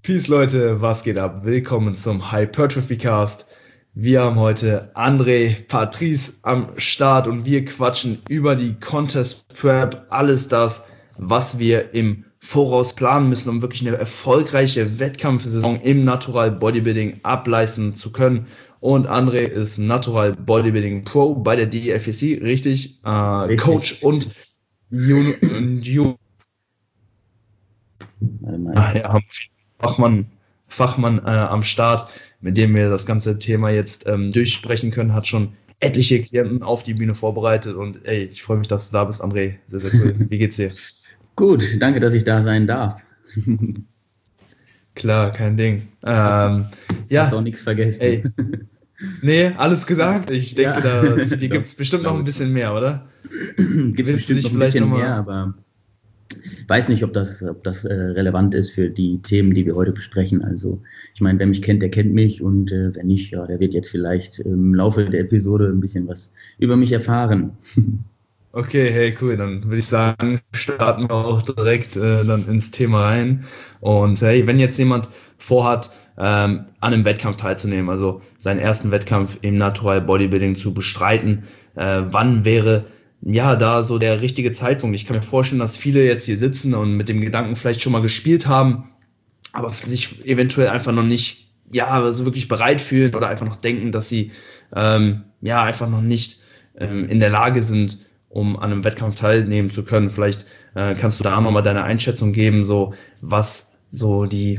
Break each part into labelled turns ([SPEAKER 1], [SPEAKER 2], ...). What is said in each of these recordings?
[SPEAKER 1] Peace Leute, was geht ab? Willkommen zum Hypertrophy Cast. Wir haben heute André, Patrice am Start und wir quatschen über die Contest Prep, alles das, was wir im Voraus planen müssen, um wirklich eine erfolgreiche Wettkampfsaison im Natural Bodybuilding ableisten zu können. Und André ist Natural Bodybuilding Pro bei der DFSC, richtig?
[SPEAKER 2] Richtig.
[SPEAKER 1] Coach und Fachmann am Start, mit dem wir das ganze Thema jetzt durchsprechen können, hat schon etliche Klienten auf die Bühne vorbereitet und ich freue mich, dass du da bist, André. Sehr, sehr cool. Wie geht's dir?
[SPEAKER 2] Gut, danke, dass ich da sein darf.
[SPEAKER 1] Klar, kein Ding.
[SPEAKER 2] Hast auch nichts vergessen.
[SPEAKER 1] Nee, alles gesagt. Ich denke, hier gibt es bestimmt noch ein bisschen mehr, oder?
[SPEAKER 2] Gibt es bestimmt noch ein bisschen mehr, aber ich weiß nicht, ob das relevant ist für die Themen, die wir heute besprechen. Also ich meine, wer mich kennt, der kennt mich und wer nicht, ja, der wird jetzt vielleicht im Laufe der Episode ein bisschen was über mich erfahren.
[SPEAKER 1] Okay, hey, cool. Dann würde ich sagen, starten wir auch direkt dann ins Thema rein. Und hey, wenn jetzt jemand vorhat, an einem Wettkampf teilzunehmen, also seinen ersten Wettkampf im Natural Bodybuilding zu bestreiten, wann wäre da so der richtige Zeitpunkt? Ich kann mir vorstellen, dass viele jetzt hier sitzen und mit dem Gedanken vielleicht schon mal gespielt haben, aber sich eventuell einfach noch nicht so wirklich bereit fühlen oder einfach noch denken, dass sie einfach noch nicht in der Lage sind, um an einem Wettkampf teilnehmen zu können. Vielleicht kannst du da nochmal deine Einschätzung geben, so was so die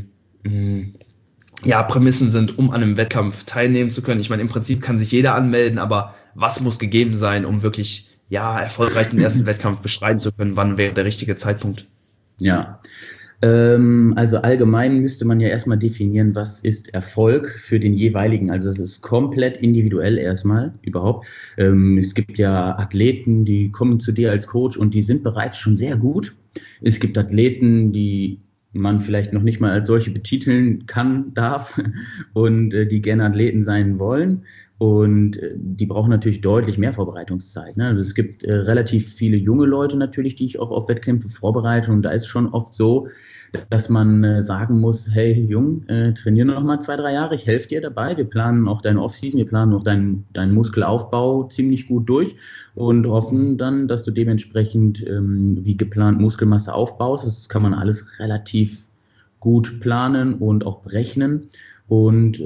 [SPEAKER 1] Prämissen sind, um an einem Wettkampf teilnehmen zu können. Ich meine, im Prinzip kann sich jeder anmelden, aber was muss gegeben sein, um wirklich erfolgreich den ersten Wettkampf bestreiten zu können? Wann wäre der richtige Zeitpunkt?
[SPEAKER 2] Ja, also allgemein müsste man ja erstmal definieren, was ist Erfolg für den jeweiligen. Also das ist komplett individuell erstmal überhaupt. Es gibt ja Athleten, die kommen zu dir als Coach und die sind bereits schon sehr gut. Es gibt Athleten, die man vielleicht noch nicht mal als solche betiteln darf und die gerne Athleten sein wollen. Und die brauchen natürlich deutlich mehr Vorbereitungszeit. Ne? Also es gibt relativ viele junge Leute natürlich, die ich auch auf Wettkämpfe vorbereite. Und da ist schon oft so, dass man sagen muss, hey Jung, trainiere noch mal 2-3 Jahre, ich helfe dir dabei. Wir planen auch deine Offseason, wir planen auch deinen Muskelaufbau ziemlich gut durch und hoffen dann, dass du dementsprechend wie geplant Muskelmasse aufbaust. Das kann man alles relativ gut planen und auch berechnen. Und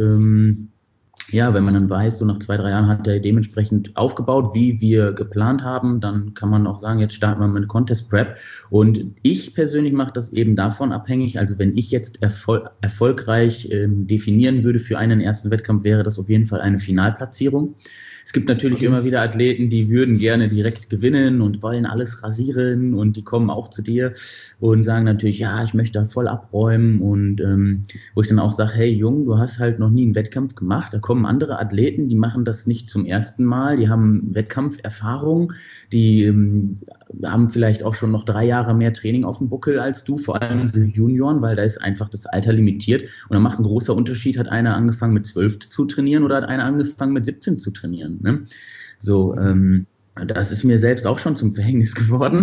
[SPEAKER 2] wenn man dann weiß, so nach 2-3 Jahren hat er dementsprechend aufgebaut, wie wir geplant haben, dann kann man auch sagen, jetzt starten wir mit Contest Prep. Und ich persönlich mache das eben davon abhängig, also wenn ich jetzt erfolgreich definieren würde für einen ersten Wettkampf, wäre das auf jeden Fall eine Finalplatzierung. Es gibt natürlich immer wieder Athleten, die würden gerne direkt gewinnen und wollen alles rasieren und die kommen auch zu dir und sagen natürlich, ja, ich möchte da voll abräumen und wo ich dann auch sage, hey Jung, du hast halt noch nie einen Wettkampf gemacht, da kommen andere Athleten, die machen das nicht zum ersten Mal, die haben Wettkampferfahrung, die haben vielleicht auch schon noch 3 Jahre mehr Training auf dem Buckel als du, vor allem die Junioren, weil da ist einfach das Alter limitiert und da macht ein großer Unterschied, hat einer angefangen mit 12 zu trainieren oder hat einer angefangen mit 17 zu trainieren. Ne? So, das ist mir selbst auch schon zum Verhängnis geworden.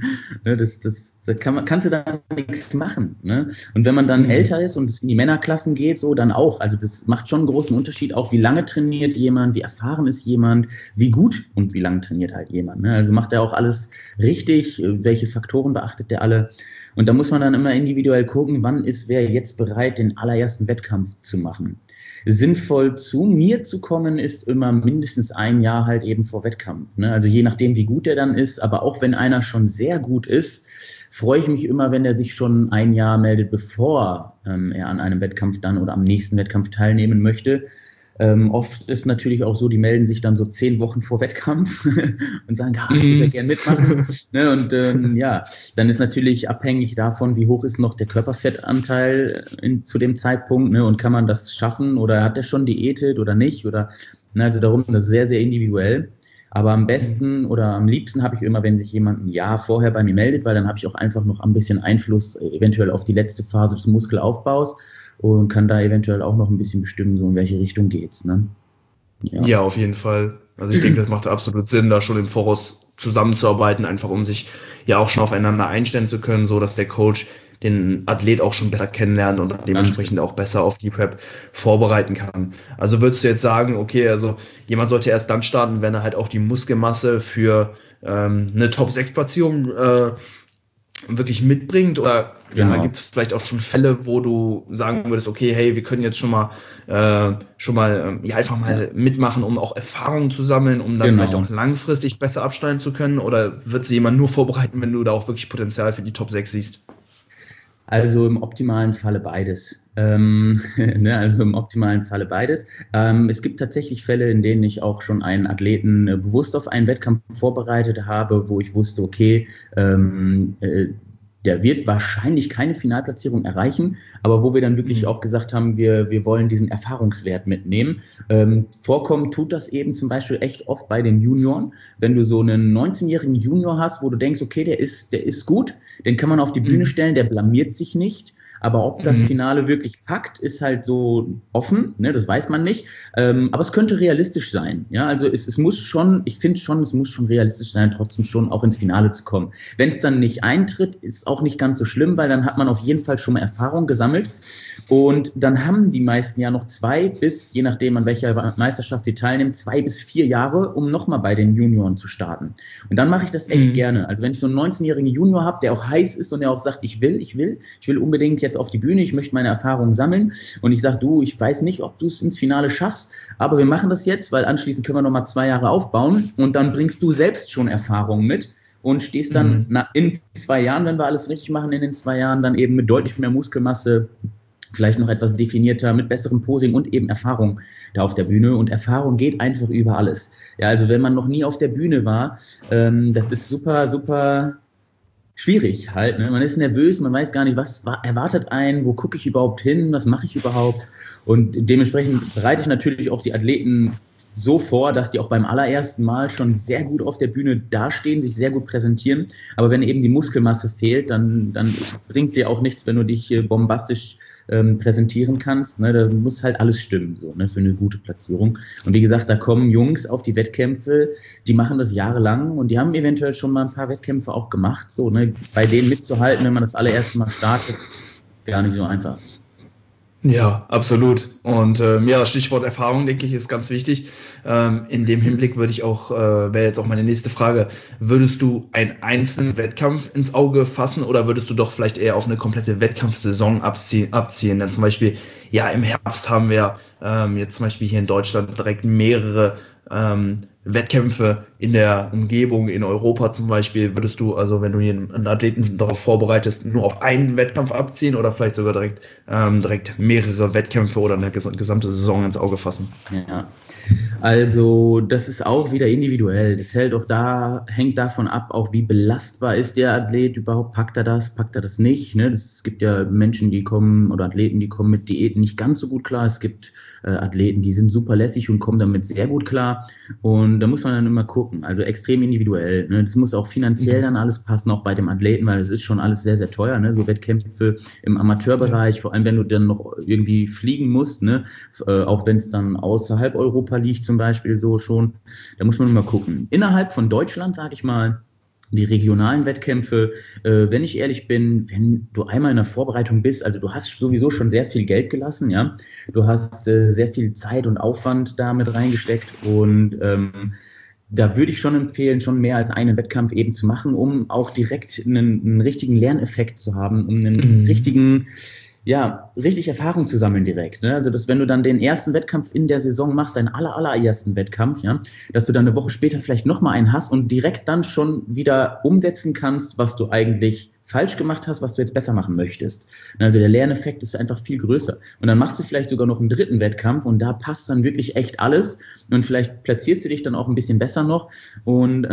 [SPEAKER 2] Da kannst du da nichts machen. Ne? Und wenn man dann älter ist und es in die Männerklassen geht, so dann auch. Also das macht schon einen großen Unterschied, auch wie lange trainiert jemand, wie erfahren ist jemand, wie gut und wie lange trainiert halt jemand. Ne? Also macht er auch alles richtig, welche Faktoren beachtet der alle. Und da muss man dann immer individuell gucken, wann ist wer jetzt bereit, den allerersten Wettkampf zu machen. Sinnvoll zu mir zu kommen, ist immer mindestens 1 Jahr halt eben vor Wettkampf. Ne? Also je nachdem, wie gut der dann ist, aber auch wenn einer schon sehr gut ist, freue ich mich immer, wenn er sich schon 1 Jahr meldet, bevor er an einem Wettkampf dann oder am nächsten Wettkampf teilnehmen möchte. Oft ist natürlich auch so, die melden sich dann so 10 Wochen vor Wettkampf und sagen, ich würde ja gerne mitmachen. Ne? Und dann ist natürlich abhängig davon, wie hoch ist noch der Körperfettanteil zu dem Zeitpunkt, ne? Und kann man das schaffen oder hat er schon diätet oder nicht? Oder, ne? Also darum, das ist sehr, sehr individuell. Aber am besten oder am liebsten habe ich immer, wenn sich jemand 1 Jahr vorher bei mir meldet, weil dann habe ich auch einfach noch ein bisschen Einfluss eventuell auf die letzte Phase des Muskelaufbaus und kann da eventuell auch noch ein bisschen bestimmen, so in welche Richtung geht's. Ne?
[SPEAKER 1] Ja, auf jeden Fall. Also ich denke, das macht absolut Sinn, da schon im Voraus zusammenzuarbeiten, einfach um sich ja auch schon aufeinander einstellen zu können, so dass der Coach den Athlet auch schon besser kennenlernt und dementsprechend auch besser auf die Prep vorbereiten kann. Also würdest du jetzt sagen, okay, also jemand sollte erst dann starten, wenn er halt auch die Muskelmasse für eine Top-6-Platzierung wirklich mitbringt, oder
[SPEAKER 2] Genau.
[SPEAKER 1] gibt es vielleicht auch schon Fälle, wo du sagen würdest, okay, hey, wir können jetzt schon mal einfach mal mitmachen, um auch Erfahrungen zu sammeln, um dann vielleicht auch langfristig besser abschneiden zu können, oder wird sich jemand nur vorbereiten, wenn du da auch wirklich Potenzial für die Top 6 siehst?
[SPEAKER 2] Also im optimalen Falle beides. Also im optimalen Falle beides. Es gibt tatsächlich Fälle, in denen ich auch schon einen Athleten bewusst auf einen Wettkampf vorbereitet habe, wo ich wusste, okay, der wird wahrscheinlich keine Finalplatzierung erreichen, aber wo wir dann wirklich auch gesagt haben, wir wollen diesen Erfahrungswert mitnehmen. Vorkommen tut das eben zum Beispiel echt oft bei den Junioren. Wenn du so einen 19-jährigen Junior hast, wo du denkst, okay, der ist gut, den kann man auf die Bühne stellen, der blamiert sich nicht. Aber ob das Finale wirklich packt, ist halt so offen, ne, das weiß man nicht. Aber es könnte realistisch sein. Ja, also es muss schon, ich finde schon, es muss schon realistisch sein, trotzdem schon auch ins Finale zu kommen. Wenn es dann nicht eintritt, ist auch nicht ganz so schlimm, weil dann hat man auf jeden Fall schon mal Erfahrung gesammelt. Und dann haben die meisten ja noch 2 bis, je nachdem an welcher Meisterschaft sie teilnehmen, 2 bis 4 Jahre, um nochmal bei den Junioren zu starten. Und dann mache ich das echt gerne. Also wenn ich so einen 19-jährigen Junior habe, der auch heiß ist und der auch sagt, ich will unbedingt jetzt auf die Bühne, ich möchte meine Erfahrungen sammeln, und ich sage, du, ich weiß nicht, ob du es ins Finale schaffst, aber wir machen das jetzt, weil anschließend können wir nochmal 2 Jahre aufbauen und dann bringst du selbst schon Erfahrungen mit und stehst dann in 2 Jahren, wenn wir alles richtig machen, in den 2 Jahren dann eben mit deutlich mehr Muskelmasse, vielleicht noch etwas definierter, mit besserem Posing und eben Erfahrung da auf der Bühne. Und Erfahrung geht einfach über alles. Ja, also wenn man noch nie auf der Bühne war, das ist super, super schwierig halt. Ne? Man ist nervös, man weiß gar nicht, was erwartet einen, wo gucke ich überhaupt hin, was mache ich überhaupt. Und dementsprechend bereite ich natürlich auch die Athleten so vor, dass die auch beim allerersten Mal schon sehr gut auf der Bühne dastehen, sich sehr gut präsentieren. Aber wenn eben die Muskelmasse fehlt, dann bringt dir auch nichts, wenn du dich bombastisch präsentieren kannst. Ne? Da muss halt alles stimmen, so, ne? Für eine gute Platzierung. Und wie gesagt, da kommen Jungs auf die Wettkämpfe, die machen das jahrelang und die haben eventuell schon mal ein paar Wettkämpfe auch gemacht. So, ne? Bei denen mitzuhalten, wenn man das allererste Mal startet, gar nicht so einfach.
[SPEAKER 1] Ja, absolut. Und das Stichwort Erfahrung, denke ich, ist ganz wichtig. In dem Hinblick würde ich auch, wäre jetzt auch meine nächste Frage, würdest du einen einzelnen Wettkampf ins Auge fassen oder würdest du doch vielleicht eher auf eine komplette Wettkampfsaison abziehen? Denn zum Beispiel, ja, im Herbst haben wir jetzt zum Beispiel hier in Deutschland direkt mehrere Wettkämpfe in der Umgebung, in Europa zum Beispiel. Würdest du, also wenn du hier einen Athleten darauf vorbereitest, nur auf einen Wettkampf abziehen oder vielleicht sogar direkt mehrere Wettkämpfe oder eine gesamte Saison ins Auge fassen?
[SPEAKER 2] Ja, also das ist auch wieder individuell. Das hängt davon ab, auch wie belastbar ist der Athlet überhaupt. Packt er das nicht? Ne? Es gibt ja Menschen, die kommen, oder Athleten, die kommen mit Diäten nicht ganz so gut klar. Es gibt Athleten, die sind super lässig und kommen damit sehr gut klar. Und da muss man dann immer gucken. Also extrem individuell. Ne? Das muss auch finanziell dann alles passen, auch bei dem Athleten, weil es ist schon alles sehr, sehr teuer. Ne? So Wettkämpfe im Amateurbereich, vor allem wenn du dann noch irgendwie fliegen musst, ne? Auch wenn es dann außerhalb Europa liegt zum Beispiel so schon. Da muss man mal gucken. Innerhalb von Deutschland, sage ich mal, die regionalen Wettkämpfe, wenn ich ehrlich bin, wenn du einmal in der Vorbereitung bist, also du hast sowieso schon sehr viel Geld gelassen, ja, du hast sehr viel Zeit und Aufwand da mit reingesteckt und da würde ich schon empfehlen, schon mehr als einen Wettkampf eben zu machen, um auch direkt einen richtigen Lerneffekt zu haben, um einen richtig Erfahrung zu sammeln direkt. Ne? Also, dass wenn du dann den ersten Wettkampf in der Saison machst, deinen allerersten Wettkampf, ja, dass du dann eine Woche später vielleicht nochmal einen hast und direkt dann schon wieder umsetzen kannst, was du eigentlich falsch gemacht hast, was du jetzt besser machen möchtest. Also der Lerneffekt ist einfach viel größer. Und dann machst du vielleicht sogar noch einen dritten Wettkampf und da passt dann wirklich echt alles und vielleicht platzierst du dich dann auch ein bisschen besser noch und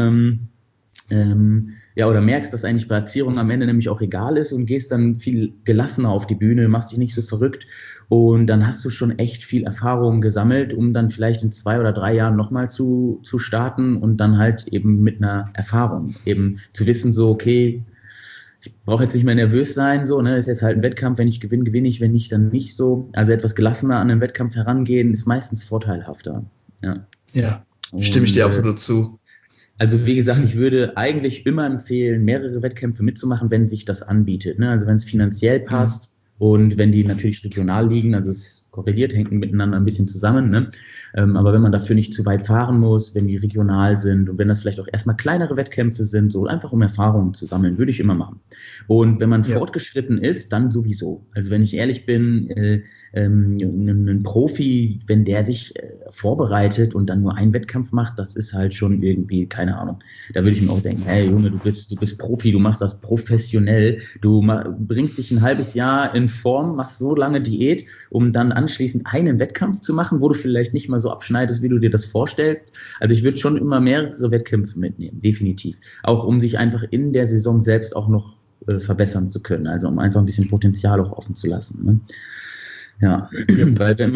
[SPEAKER 2] oder merkst, dass eigentlich Platzierung am Ende nämlich auch egal ist und gehst dann viel gelassener auf die Bühne, machst dich nicht so verrückt und dann hast du schon echt viel Erfahrung gesammelt, um dann vielleicht in 2 oder 3 Jahren nochmal zu starten und dann halt eben mit einer Erfahrung, eben zu wissen so, okay, ich brauche jetzt nicht mehr nervös sein, so, ne, ist jetzt halt ein Wettkampf, wenn ich gewinne, gewinne ich, wenn nicht, dann nicht so. Also etwas gelassener an den Wettkampf herangehen, ist meistens vorteilhafter. Ja,
[SPEAKER 1] stimme ich dir absolut zu.
[SPEAKER 2] Also wie gesagt, ich würde eigentlich immer empfehlen, mehrere Wettkämpfe mitzumachen, wenn sich das anbietet. Ne? Also wenn es finanziell passt und wenn die natürlich regional liegen, also es korreliert, hängt miteinander ein bisschen zusammen. Ne? Aber wenn man dafür nicht zu weit fahren muss, wenn die regional sind und wenn das vielleicht auch erstmal kleinere Wettkämpfe sind, so einfach um Erfahrungen zu sammeln, würde ich immer machen. Und wenn man fortgeschritten ist, dann sowieso. Also wenn ich ehrlich bin, ein Profi, wenn der sich vorbereitet und dann nur einen Wettkampf macht, das ist halt schon irgendwie, keine Ahnung. Da würde ich mir auch denken, hey Junge, du bist Profi, du machst das professionell, du bringst dich ein halbes Jahr in Form, machst so lange Diät, um dann anschließend einen Wettkampf zu machen, wo du vielleicht nicht mal so abschneidest, wie du dir das vorstellst. Also ich würde schon immer mehrere Wettkämpfe mitnehmen, definitiv. Auch um sich einfach in der Saison selbst auch noch verbessern zu können, also um einfach ein bisschen Potenzial auch offen zu lassen. Ne? Ja, weil wenn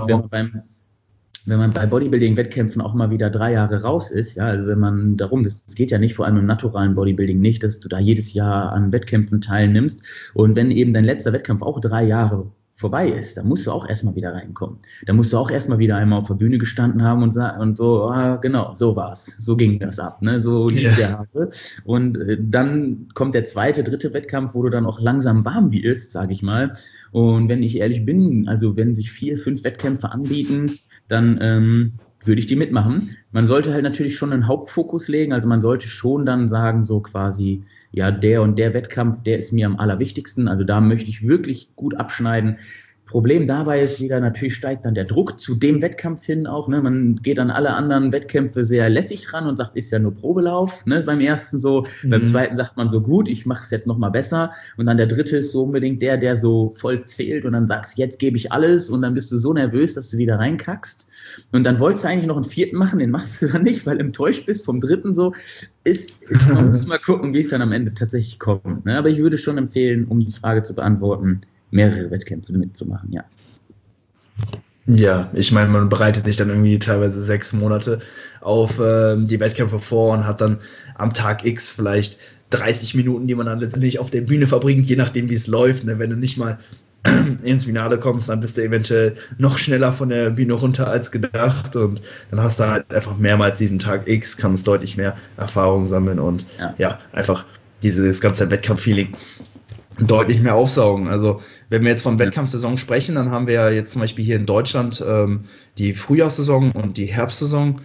[SPEAKER 2] man bei Bodybuilding-Wettkämpfen auch mal wieder 3 Jahre raus ist, ja, also wenn man das geht ja nicht, vor allem im naturalen Bodybuilding nicht, dass du da jedes Jahr an Wettkämpfen teilnimmst und wenn eben dein letzter Wettkampf auch 3 Jahre vorbei ist, dann musst du auch erstmal wieder reinkommen. Da musst du auch erstmal wieder einmal auf der Bühne gestanden haben und so, genau, so war's. So ging das ab, ne? So lief der Hase. Und dann kommt der zweite, dritte Wettkampf, wo du dann auch langsam warm wie ist, sage ich mal. Und wenn ich ehrlich bin, also wenn sich 4, 5 Wettkämpfe anbieten, dann würde ich die mitmachen. Man sollte halt natürlich schon einen Hauptfokus legen, also man sollte schon dann sagen, so quasi, ja, der und der Wettkampf, der ist mir am allerwichtigsten, also da möchte ich wirklich gut abschneiden. Problem dabei ist wieder, natürlich steigt dann der Druck zu dem Wettkampf hin auch, ne? Man geht an alle anderen Wettkämpfe sehr lässig ran und sagt, ist ja nur Probelauf, ne? Beim ersten so, beim zweiten sagt man so, gut, ich mache es jetzt nochmal besser und dann der dritte ist so unbedingt der so voll zählt und dann sagst, jetzt gebe ich alles und dann bist du so nervös, dass du wieder reinkackst und dann wolltest du eigentlich noch einen vierten machen, den machst du dann nicht, weil enttäuscht bist vom dritten so, man muss mal gucken, wie es dann am Ende tatsächlich kommt, ne? Aber ich würde schon empfehlen, um die Frage zu beantworten, mehrere Wettkämpfe mitzumachen, ja.
[SPEAKER 1] Ja, ich meine, man bereitet sich dann irgendwie teilweise 6 Monate auf die Wettkämpfe vor und hat dann am Tag X vielleicht 30 Minuten, die man dann letztendlich auf der Bühne verbringt, je nachdem, wie es läuft. Ne? Wenn du nicht mal ins Finale kommst, dann bist du eventuell noch schneller von der Bühne runter als gedacht und dann hast du halt einfach mehrmals diesen Tag X, kannst deutlich mehr Erfahrung sammeln und ja einfach dieses ganze Wettkampf-Feeling deutlich mehr aufsaugen. Also wenn wir jetzt von Wettkampfsaison sprechen, dann haben wir ja jetzt zum Beispiel hier in Deutschland die Frühjahrssaison und die Herbstsaison.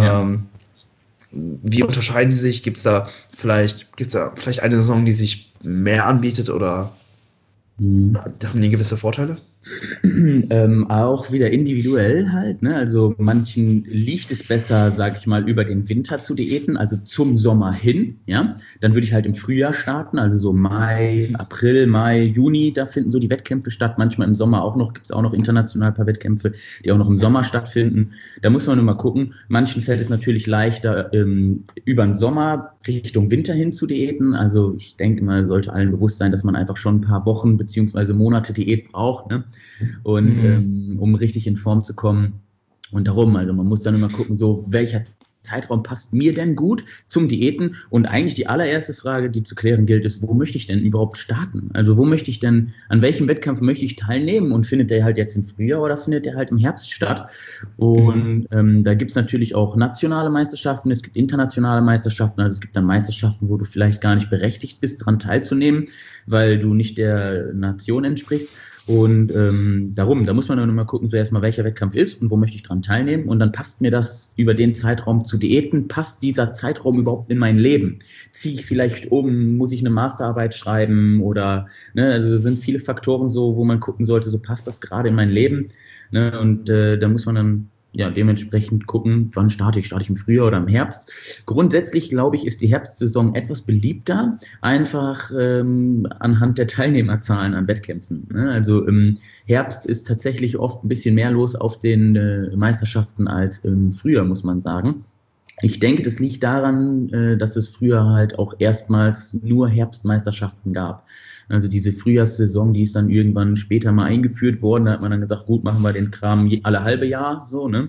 [SPEAKER 1] Wie unterscheiden die sich? Gibt's da vielleicht eine Saison, die sich mehr anbietet oder haben die gewisse Vorteile?
[SPEAKER 2] Auch wieder individuell halt, ne? Also manchen liegt es besser, sag ich mal, über den Winter zu diäten, also zum Sommer hin, ja. Dann würde ich halt im Frühjahr starten, also so April, Mai, Juni, da finden so die Wettkämpfe statt. Manchmal im Sommer auch noch, gibt es auch noch international ein paar Wettkämpfe, die auch noch im Sommer stattfinden. Da muss man nur mal gucken. Manchen fällt es natürlich leichter, über den Sommer Richtung Winter hin zu diäten. Also ich denke mal, sollte allen bewusst sein, dass man einfach schon ein paar Wochen beziehungsweise Monate Diät braucht, ne? Und um richtig in Form zu kommen. Und darum, also man muss dann immer gucken, so welcher Zeitraum passt mir denn gut zum Diäten? Und eigentlich die allererste Frage, die zu klären gilt, ist, wo möchte ich denn überhaupt starten? Also wo möchte ich denn, an welchem Wettkampf möchte ich teilnehmen? Und findet der halt jetzt im Frühjahr oder findet der halt im Herbst statt? Und da gibt es natürlich auch nationale Meisterschaften, es gibt internationale Meisterschaften, also es gibt dann Meisterschaften, wo du vielleicht gar nicht berechtigt bist, daran teilzunehmen, weil du nicht der Nation entsprichst. Und darum, da muss man dann mal gucken, so erstmal welcher Wettkampf ist und wo möchte ich dran teilnehmen und dann passt mir das über den Zeitraum zu diäten, passt dieser Zeitraum überhaupt in mein Leben? Ziehe ich vielleicht um, muss ich eine Masterarbeit schreiben oder, ne, also sind viele Faktoren so, wo man gucken sollte, so passt das gerade in mein Leben, ne, und da muss man dann ja, dementsprechend gucken, wann starte ich im Frühjahr oder im Herbst. Grundsätzlich, glaube ich, ist die Herbstsaison etwas beliebter, einfach anhand der Teilnehmerzahlen an Wettkämpfen. Ne? Also im Herbst ist tatsächlich oft ein bisschen mehr los auf den Meisterschaften als im Frühjahr, muss man sagen. Ich denke, das liegt daran, dass es früher halt auch erstmals nur Herbstmeisterschaften gab. Also diese Frühjahrssaison, die ist dann irgendwann später mal eingeführt worden. Da hat man dann gesagt, gut, machen wir den Kram alle halbe Jahr, so, ne?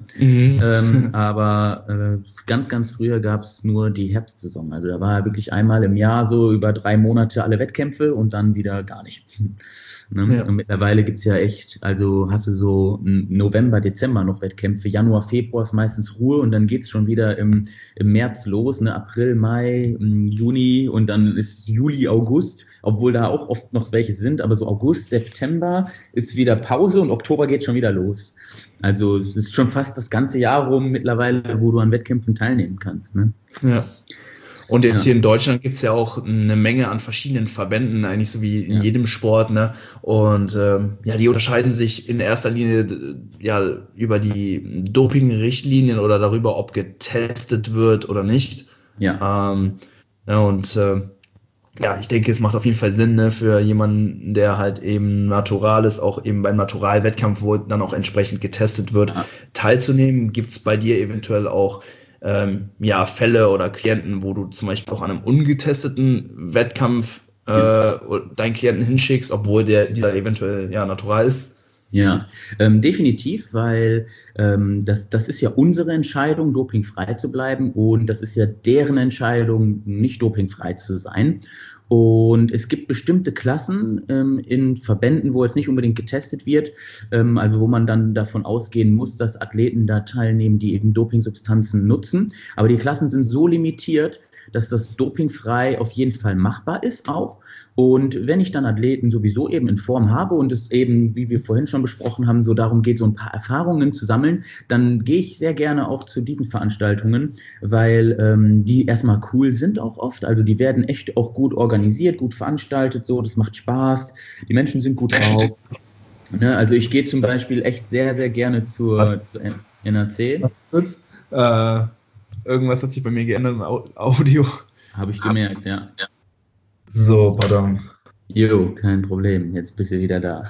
[SPEAKER 2] Aber ganz, ganz früher gab es nur die Herbstsaison. Also da war ja wirklich einmal im Jahr so über 3 Monate alle Wettkämpfe und dann wieder gar nicht. Ne? Ja. Und mittlerweile gibt es ja echt, also hast du so November, Dezember noch Wettkämpfe, Januar, Februar ist meistens Ruhe und dann geht es schon wieder im März los, ne? April, Mai, Juni und dann ist Juli, August, obwohl da auch oft noch welche sind, aber so August, September ist wieder Pause und Oktober geht schon wieder los. Also es ist schon fast das ganze Jahr rum mittlerweile, wo du an Wettkämpfen teilnehmen kannst. Ne?
[SPEAKER 1] Ja. Und jetzt hier in Deutschland gibt es ja auch eine Menge an verschiedenen Verbänden, eigentlich so wie in jedem Sport, ne? Und die unterscheiden sich in erster Linie über die Doping-Richtlinien oder darüber, ob getestet wird oder nicht. Ja. Ich denke, es macht auf jeden Fall Sinn, ne, für jemanden, der halt eben natural ist, auch eben beim Naturalwettkampf, wo dann auch entsprechend getestet wird, teilzunehmen. Gibt es bei dir eventuell auch Fälle oder Klienten, wo du zum Beispiel auch an einem ungetesteten Wettkampf deinen Klienten hinschickst, obwohl dieser eventuell natural ist?
[SPEAKER 2] Ja, definitiv, weil das ist ja unsere Entscheidung, dopingfrei zu bleiben und das ist ja deren Entscheidung, nicht dopingfrei zu sein. Und es gibt bestimmte Klassen in Verbänden, wo jetzt nicht unbedingt getestet wird, also wo man dann davon ausgehen muss, dass Athleten da teilnehmen, die eben Dopingsubstanzen nutzen. Aber die Klassen sind so limitiert, dass das dopingfrei auf jeden Fall machbar ist auch. Und wenn ich dann Athleten sowieso eben in Form habe und es eben, wie wir vorhin schon besprochen haben, so darum geht, so ein paar Erfahrungen zu sammeln, dann gehe ich sehr gerne auch zu diesen Veranstaltungen, weil die erstmal cool sind auch oft. Also die werden echt auch gut organisiert, gut veranstaltet, so, das macht Spaß, die Menschen sind gut drauf. Ne, also ich gehe zum Beispiel echt sehr, sehr gerne zur NAC.
[SPEAKER 1] Irgendwas hat sich bei mir geändert im Audio.
[SPEAKER 2] Habe ich gemerkt, ja.
[SPEAKER 1] So, pardon.
[SPEAKER 2] Jo, kein Problem. Jetzt bist du wieder da.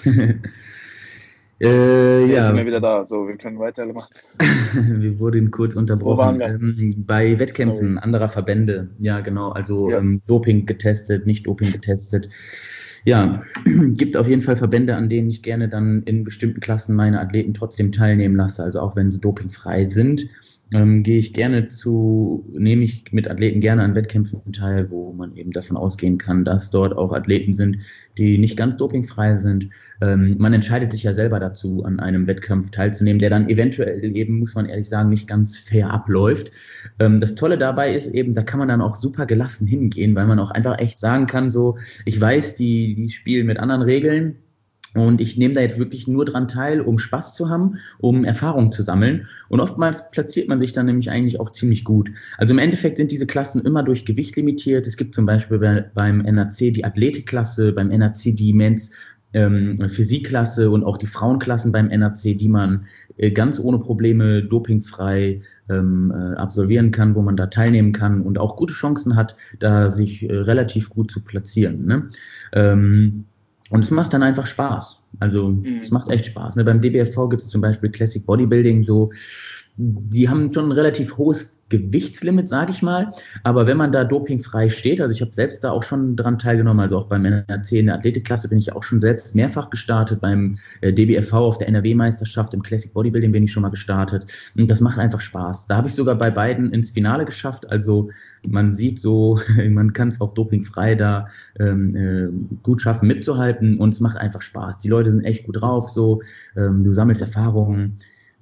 [SPEAKER 3] Jetzt sind wir wieder da. So, wir können weitermachen.
[SPEAKER 2] Wir wurden kurz unterbrochen. Bei Wettkämpfen anderer Verbände. Ja, genau. Also Doping getestet, nicht Doping getestet. Ja, gibt auf jeden Fall Verbände, an denen ich gerne dann in bestimmten Klassen meine Athleten trotzdem teilnehmen lasse. Also auch wenn sie dopingfrei sind. Nehme ich mit Athleten gerne an Wettkämpfen teil, wo man eben davon ausgehen kann, dass dort auch Athleten sind, die nicht ganz dopingfrei sind. Man entscheidet sich ja selber dazu, an einem Wettkampf teilzunehmen, der dann eventuell eben, muss man ehrlich sagen, nicht ganz fair abläuft. Das Tolle dabei ist eben, da kann man dann auch super gelassen hingehen, weil man auch einfach echt sagen kann, so, ich weiß, die spielen mit anderen Regeln, und ich nehme da jetzt wirklich nur dran teil, um Spaß zu haben, um Erfahrung zu sammeln. Und oftmals platziert man sich dann nämlich eigentlich auch ziemlich gut. Also im Endeffekt sind diese Klassen immer durch Gewicht limitiert. Es gibt zum Beispiel beim NAC die Athletikklasse, beim NAC die Men's Physikklasse und auch die Frauenklassen beim NAC, die man ganz ohne Probleme dopingfrei absolvieren kann, wo man da teilnehmen kann und auch gute Chancen hat, da sich relativ gut zu platzieren. Ne? Und es macht dann einfach Spaß. Also es macht echt Spaß. Ne? Beim DBFV gibt es zum Beispiel Classic Bodybuilding, so, die haben schon ein relativ hohes Gewichtslimit, sage ich mal. Aber wenn man da dopingfrei steht, also ich habe selbst da auch schon dran teilgenommen, also auch beim NRC in der Athletikklasse bin ich auch schon selbst mehrfach gestartet, beim DBFV auf der NRW-Meisterschaft im Classic Bodybuilding bin ich schon mal gestartet. Und das macht einfach Spaß. Da habe ich sogar bei beiden ins Finale geschafft. Also man sieht so, man kann es auch dopingfrei da gut schaffen, mitzuhalten. Und es macht einfach Spaß. Die Leute sind echt gut drauf. So, du sammelst Erfahrungen.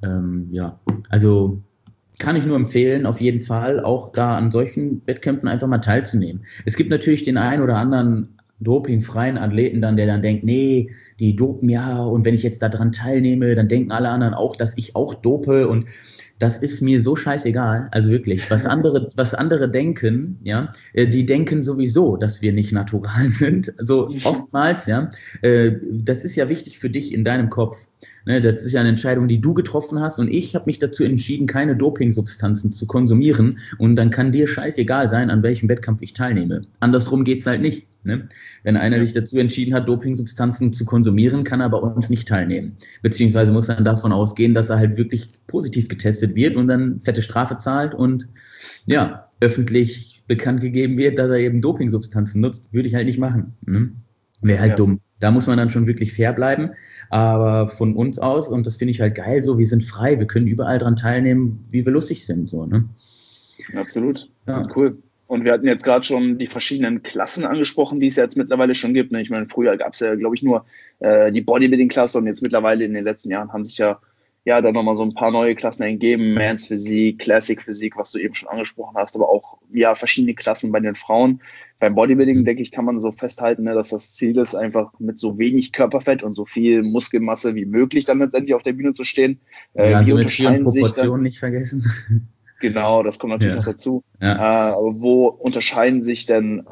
[SPEAKER 2] Also kann ich nur empfehlen, auf jeden Fall auch da an solchen Wettkämpfen einfach mal teilzunehmen. Es gibt natürlich den einen oder anderen dopingfreien Athleten dann, der dann denkt, nee, die dopen ja und wenn ich jetzt da dran teilnehme, dann denken alle anderen auch, dass ich auch dope und das ist mir so scheißegal, also wirklich, was andere denken, ja, die denken sowieso, dass wir nicht natural sind, so oftmals, ja, das ist ja wichtig für dich in deinem Kopf, ne? Das ist ja eine Entscheidung, die du getroffen hast und ich habe mich dazu entschieden, keine Dopingsubstanzen zu konsumieren und dann kann dir scheißegal sein, an welchem Wettkampf ich teilnehme. Andersrum geht's halt nicht. Ne? Wenn einer sich dazu entschieden hat, Dopingsubstanzen zu konsumieren, kann er bei uns nicht teilnehmen. Beziehungsweise muss er davon ausgehen, dass er halt wirklich positiv getestet wird und dann fette Strafe zahlt und öffentlich bekannt gegeben wird, dass er eben Dopingsubstanzen nutzt, würde ich halt nicht machen. Ne? Wäre halt dumm. Da muss man dann schon wirklich fair bleiben. Aber von uns aus, und das finde ich halt geil, so, wir sind frei, wir können überall dran teilnehmen, wie wir lustig sind, so, ne?
[SPEAKER 3] Absolut. Ja. Cool. Und wir hatten jetzt gerade schon die verschiedenen Klassen angesprochen, die es jetzt mittlerweile schon gibt. Ich meine, früher gab es ja, glaube ich, nur die Bodybuilding-Klasse und jetzt mittlerweile in den letzten Jahren haben sich ja dann nochmal so ein paar neue Klassen ergeben. Men's Physik, Classic Physik, was du eben schon angesprochen hast, aber auch verschiedene Klassen bei den Frauen. Beim Bodybuilding, denke ich, kann man so festhalten, dass das Ziel ist, einfach mit so wenig Körperfett und so viel Muskelmasse wie möglich dann letztendlich auf der Bühne zu stehen.
[SPEAKER 2] Wie unterscheiden sich Proportionen nicht vergessen.
[SPEAKER 3] Genau, das kommt natürlich noch dazu. Ja. Aber wo unterscheiden sich denn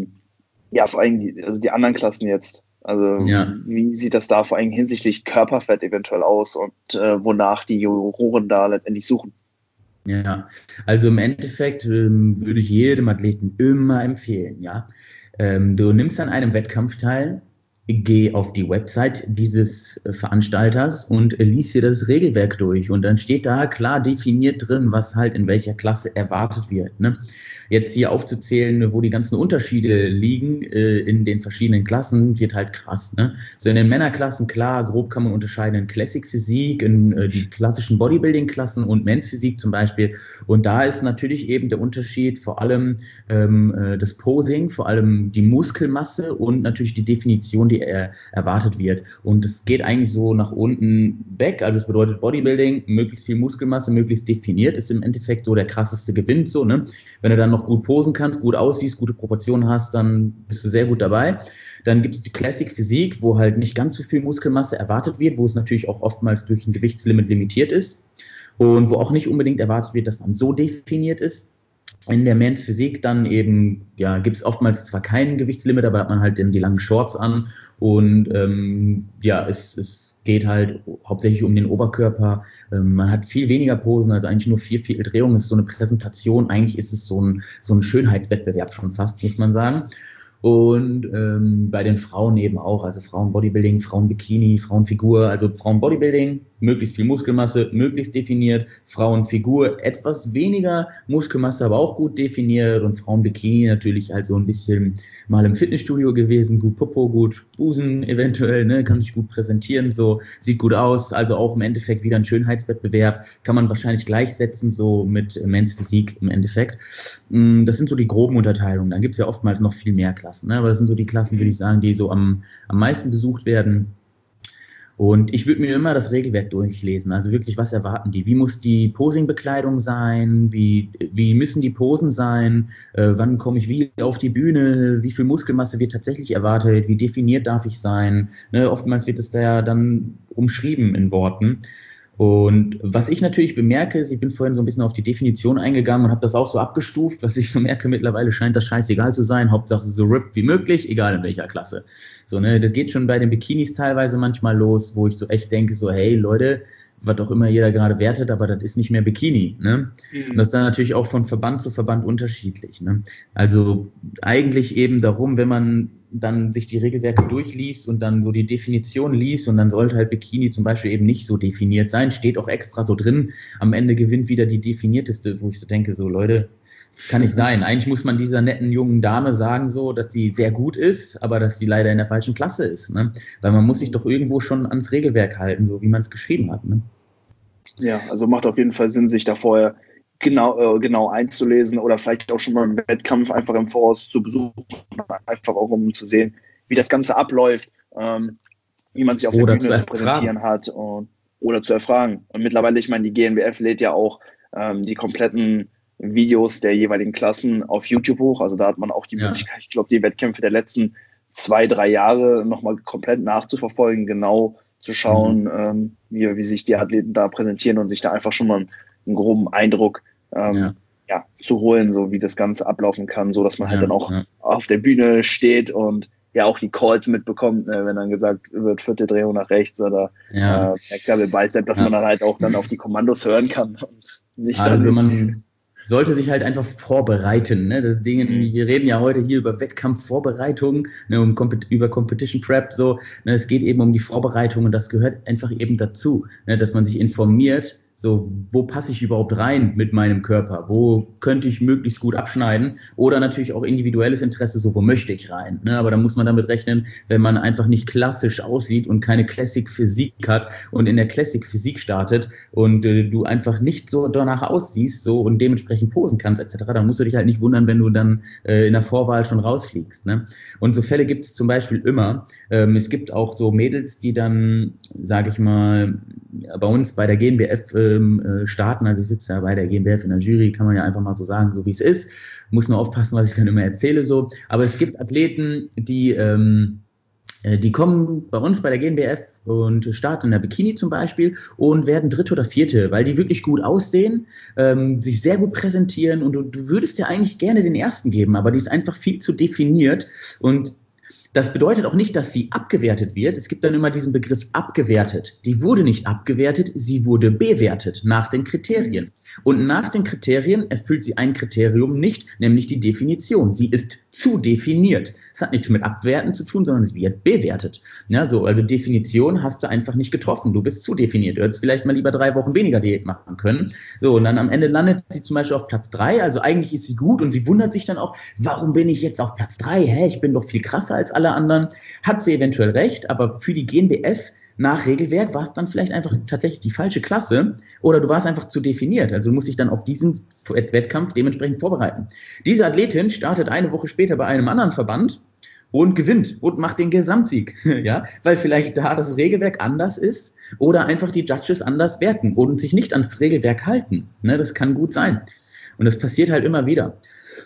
[SPEAKER 3] vor allem die anderen Klassen jetzt? Also wie sieht das da vor allem hinsichtlich Körperfett eventuell aus und wonach die Juroren da letztendlich suchen?
[SPEAKER 2] Ja, also im Endeffekt würde ich jedem Athleten immer empfehlen, du nimmst an einem Wettkampf teil, geh auf die Website dieses Veranstalters und lies dir das Regelwerk durch und dann steht da klar definiert drin, was halt in welcher Klasse erwartet wird, ne? Jetzt hier aufzuzählen, wo die ganzen Unterschiede liegen in den verschiedenen Klassen, wird halt krass, ne? So in den Männerklassen, klar, grob kann man unterscheiden in Classic Physik, in die klassischen Bodybuilding-Klassen und Men's Physik zum Beispiel. Und da ist natürlich eben der Unterschied vor allem das Posing, vor allem die Muskelmasse und natürlich die Definition, die erwartet wird. Und es geht eigentlich so nach unten weg, also es bedeutet Bodybuilding, möglichst viel Muskelmasse, möglichst definiert, ist im Endeffekt so der krasseste Gewinn, so, ne? Wenn du dann noch gut posen kannst, gut aussiehst, gute Proportionen hast, dann bist du sehr gut dabei. Dann gibt es die Classic Physik, wo halt nicht ganz so viel Muskelmasse erwartet wird, wo es natürlich auch oftmals durch ein Gewichtslimit limitiert ist und wo auch nicht unbedingt erwartet wird, dass man so definiert ist. In der Men's Physik dann eben, gibt es oftmals zwar kein Gewichtslimit, aber hat man halt die langen Shorts an und es geht halt hauptsächlich um den Oberkörper. Man hat viel weniger Posen, also eigentlich nur 4 Drehungen. Das ist so eine Präsentation. Eigentlich ist es so ein Schönheitswettbewerb schon fast, muss man sagen. Und bei den Frauen eben auch, also Frauen-Bodybuilding, Frauen-Bikini, Frauenfigur, also Frauen-Bodybuilding, möglichst viel Muskelmasse, möglichst definiert, Frauenfigur etwas weniger Muskelmasse, aber auch gut definiert und Frauenbikini natürlich halt so ein bisschen mal im Fitnessstudio gewesen, gut Popo, gut Busen eventuell, ne, kann sich gut präsentieren, so sieht gut aus, also auch im Endeffekt wieder ein Schönheitswettbewerb, kann man wahrscheinlich gleichsetzen so mit Men's Physik im Endeffekt. Das sind so die groben Unterteilungen, dann gibt es ja oftmals noch viel mehr Klassen, ne, aber das sind so die Klassen, würde ich sagen, die so am meisten besucht werden. Und ich würde mir immer das Regelwerk durchlesen, also wirklich, was erwarten die? Wie muss die Posing-Bekleidung sein? Wie müssen die Posen sein? Wann komme ich wie auf die Bühne? Wie viel Muskelmasse wird tatsächlich erwartet? Wie definiert darf ich sein? Ne, oftmals wird es da ja dann umschrieben in Worten. Und was ich natürlich bemerke, ist, ich bin vorhin so ein bisschen auf die Definition eingegangen und habe das auch so abgestuft, was ich so merke, mittlerweile scheint das scheißegal zu sein, Hauptsache so ripped wie möglich, egal in welcher Klasse. So, ne, das geht schon bei den Bikinis teilweise manchmal los, wo ich so echt denke, so, hey Leute, was auch immer jeder gerade wertet, aber das ist nicht mehr Bikini, ne? Und das ist dann natürlich auch von Verband zu Verband unterschiedlich, ne? Also eigentlich eben darum, wenn man dann sich die Regelwerke durchliest und dann so die Definition liest und dann sollte halt Bikini zum Beispiel eben nicht so definiert sein, steht auch extra so drin, am Ende gewinnt wieder die definierteste, wo ich so denke, so Leute, kann nicht sein. Eigentlich muss man dieser netten jungen Dame sagen, so, dass sie sehr gut ist, aber dass sie leider in der falschen Klasse ist, ne? Weil man muss sich doch irgendwo schon ans Regelwerk halten, so wie man es geschrieben hat, ne?
[SPEAKER 3] Ja, also macht auf jeden Fall Sinn, sich da vorher genau einzulesen oder vielleicht auch schon mal einen Wettkampf einfach im Voraus zu besuchen, einfach auch um zu sehen, wie das Ganze abläuft, wie man sich auf der Bühne zu präsentieren hat oder zu erfragen. Und mittlerweile, ich meine, die GNBF lädt ja auch die kompletten Videos der jeweiligen Klassen auf YouTube hoch. Also da hat man auch die Möglichkeit, ich glaube, die Wettkämpfe der letzten 2-3 Jahre nochmal komplett nachzuverfolgen, genau zu schauen, wie sich die Athleten da präsentieren und sich da einfach schon mal einen groben Eindruck zu holen, so wie das Ganze ablaufen kann, so dass man halt dann auch auf der Bühne steht und ja auch die Calls mitbekommt, wenn dann gesagt wird, 4. Drehung nach rechts oder Double Bicep, dass man dann halt auch dann auf die Kommandos hören kann und nicht
[SPEAKER 2] also man sollte sich halt einfach vorbereiten, ne? Das Ding, wir reden ja heute hier über Wettkampfvorbereitung, ne, über Competition Prep, so, ne? Es geht eben um die Vorbereitung und das gehört einfach eben dazu, ne? Dass man sich informiert, So, wo passe ich überhaupt rein mit meinem Körper? Wo könnte ich möglichst gut abschneiden? Oder natürlich auch individuelles Interesse, so wo möchte ich rein? Ne? Aber da muss man damit rechnen, wenn man einfach nicht klassisch aussieht und keine Classic Physik hat und in der Classic Physik startet und du einfach nicht so danach aussiehst so und dementsprechend posen kannst etc., dann musst du dich halt nicht wundern, wenn du dann in der Vorwahl schon rausfliegst. Ne? Und so Fälle gibt es zum Beispiel immer. Es gibt auch so Mädels, die dann, sage ich mal, bei uns bei der GNBF starten. Also ich sitze ja bei der GNBF in der Jury, kann man ja einfach mal so sagen, so wie es ist. Muss nur aufpassen, was ich dann immer erzähle so. Aber es gibt Athleten, die kommen bei uns bei der GNBF und starten in der Bikini zum Beispiel und werden Dritte oder Vierte, weil die wirklich gut aussehen, sich sehr gut präsentieren und du würdest ja eigentlich gerne den Ersten geben, aber die ist einfach viel zu definiert und das bedeutet auch nicht, dass sie abgewertet wird. Es gibt dann immer diesen Begriff abgewertet. Die wurde nicht abgewertet, sie wurde bewertet nach den Kriterien. Und nach den Kriterien erfüllt sie ein Kriterium nicht, nämlich die Definition. Sie ist zu definiert. Es hat nichts mit Abwerten zu tun, sondern sie wird bewertet. Ja, so, also Definition hast du einfach nicht getroffen. Du bist zu definiert. Du hättest vielleicht mal lieber 3 Wochen weniger Diät machen können. So, und dann am Ende landet sie zum Beispiel auf Platz 3. Also eigentlich ist sie gut und sie wundert sich dann auch, warum bin ich jetzt auf Platz 3? Ich bin doch viel krasser als alle anderen. Hat sie eventuell recht, aber für die GNBF nach Regelwerk war es dann vielleicht einfach tatsächlich die falsche Klasse oder du warst einfach zu definiert. Also du musst dich dann auf diesen Wettkampf dementsprechend vorbereiten. Diese Athletin startet eine Woche später bei einem anderen Verband und gewinnt und macht den Gesamtsieg, ja, weil vielleicht da das Regelwerk anders ist oder einfach die Judges anders werten und sich nicht ans Regelwerk halten. Ne, das kann gut sein. Und das passiert halt immer wieder.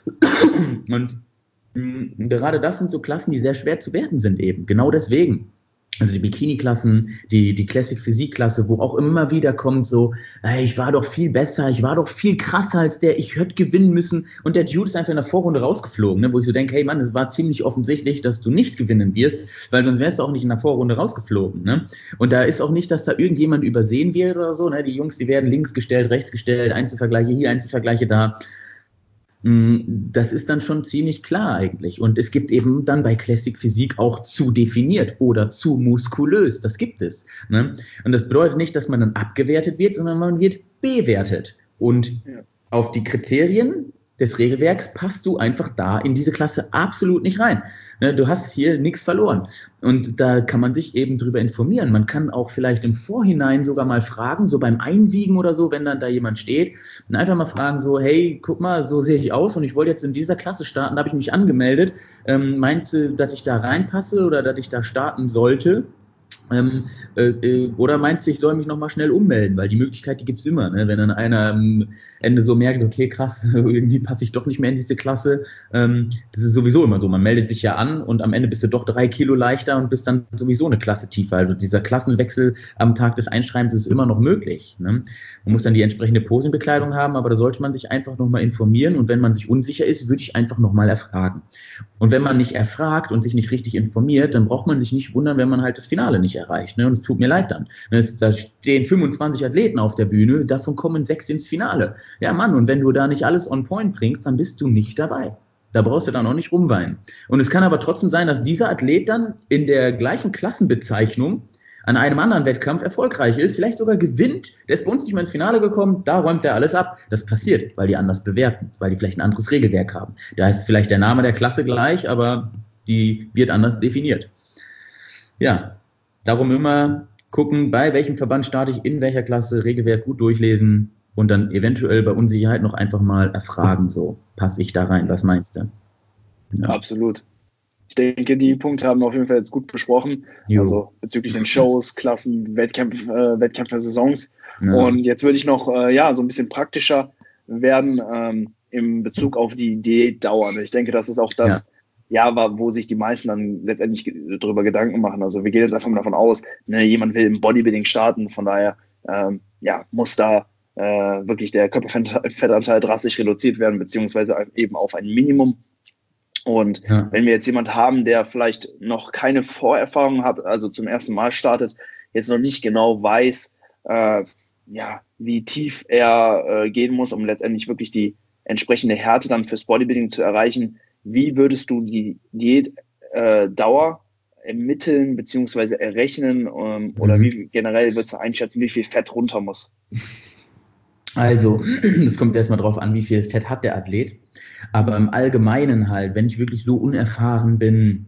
[SPEAKER 2] Und gerade das sind so Klassen, die sehr schwer zu werten sind eben. Genau deswegen. Also die Bikini-Klassen, die Classic-Physik-Klasse, wo auch immer wieder kommt so, ich war doch viel besser, ich war doch viel krasser als der, ich hätte gewinnen müssen und der Dude ist einfach in der Vorrunde rausgeflogen, ne? Wo ich so denke, hey Mann, es war ziemlich offensichtlich, dass du nicht gewinnen wirst, weil sonst wärst du auch nicht in der Vorrunde rausgeflogen. Ne? Und da ist auch nicht, dass da irgendjemand übersehen wird oder so, ne? Die Jungs, die werden links gestellt, rechts gestellt, Einzelvergleiche hier, Einzelvergleiche da. Das ist dann schon ziemlich klar eigentlich. Und es gibt eben dann bei Classic Physik auch zu definiert oder zu muskulös. Das gibt es. Ne? Und das bedeutet nicht, dass man dann abgewertet wird, sondern man wird bewertet. Und auf die Kriterien des Regelwerks passt du einfach da in diese Klasse absolut nicht rein. Ne, du hast hier nichts verloren. Und da kann man sich eben drüber informieren. Man kann auch vielleicht im Vorhinein sogar mal fragen, so beim Einwiegen oder so, wenn dann da jemand steht, und einfach mal fragen so, hey, guck mal, so sehe ich aus und ich wollte jetzt in dieser Klasse starten, da habe ich mich angemeldet. Meinst du, dass ich da reinpasse oder dass ich da starten sollte? Oder meinst du, ich soll mich nochmal schnell ummelden? Weil die Möglichkeit, die gibt es immer. Ne? Wenn dann einer am Ende so merkt, okay, krass, irgendwie passe ich doch nicht mehr in diese Klasse. Das ist sowieso immer so. Man meldet sich ja an und am Ende bist du doch 3 Kilo leichter und bist dann sowieso eine Klasse tiefer. Also dieser Klassenwechsel am Tag des Einschreibens ist immer noch möglich. Ne? Man muss dann die entsprechende Posenbekleidung haben, aber da sollte man sich einfach nochmal informieren und wenn man sich unsicher ist, würde ich einfach nochmal erfragen. Und wenn man nicht erfragt und sich nicht richtig informiert, dann braucht man sich nicht wundern, wenn man halt das Finale nicht erreicht. Ne? Und es tut mir leid dann. Da stehen 25 Athleten auf der Bühne, davon kommen 6 ins Finale. Ja Mann, und wenn du da nicht alles on point bringst, dann bist du nicht dabei. Da brauchst du dann auch nicht rumweinen. Und es kann aber trotzdem sein, dass dieser Athlet dann in der gleichen Klassenbezeichnung an einem anderen Wettkampf erfolgreich ist, vielleicht sogar gewinnt, der ist bei uns nicht mal ins Finale gekommen, da räumt er alles ab. Das passiert, weil die anders bewerten, weil die vielleicht ein anderes Regelwerk haben. Da ist vielleicht der Name der Klasse gleich, aber die wird anders definiert. Ja, darum immer gucken, bei welchem Verband starte ich, in welcher Klasse, Regelwerk gut durchlesen und dann eventuell bei Unsicherheit noch einfach mal erfragen, so, passe ich da rein, was meinst du?
[SPEAKER 3] Ja. Absolut. Ich denke, die Punkte haben wir auf jeden Fall jetzt gut besprochen, also bezüglich den Shows, Klassen, Wettkämpfe, Saisons. Ja. Und jetzt würde ich noch so ein bisschen praktischer werden in Bezug auf die Diätdauer. Ich denke, das ist auch das, wo sich die meisten dann letztendlich darüber Gedanken machen. Also wir gehen jetzt einfach mal davon aus, jemand will im Bodybuilding starten, von daher muss da wirklich der Körperfettanteil drastisch reduziert werden, beziehungsweise eben auf ein Minimum. Und wenn wir jetzt jemand haben, der vielleicht noch keine Vorerfahrung hat, also zum ersten Mal startet, jetzt noch nicht genau weiß, wie tief er gehen muss, um letztendlich wirklich die entsprechende Härte dann fürs Bodybuilding zu erreichen, wie würdest du die Diätdauer ermitteln bzw. errechnen oder wie generell würdest du einschätzen, wie viel Fett runter muss?
[SPEAKER 2] Also, es kommt erstmal drauf an, wie viel Fett hat der Athlet. Aber im Allgemeinen halt, wenn ich wirklich so unerfahren bin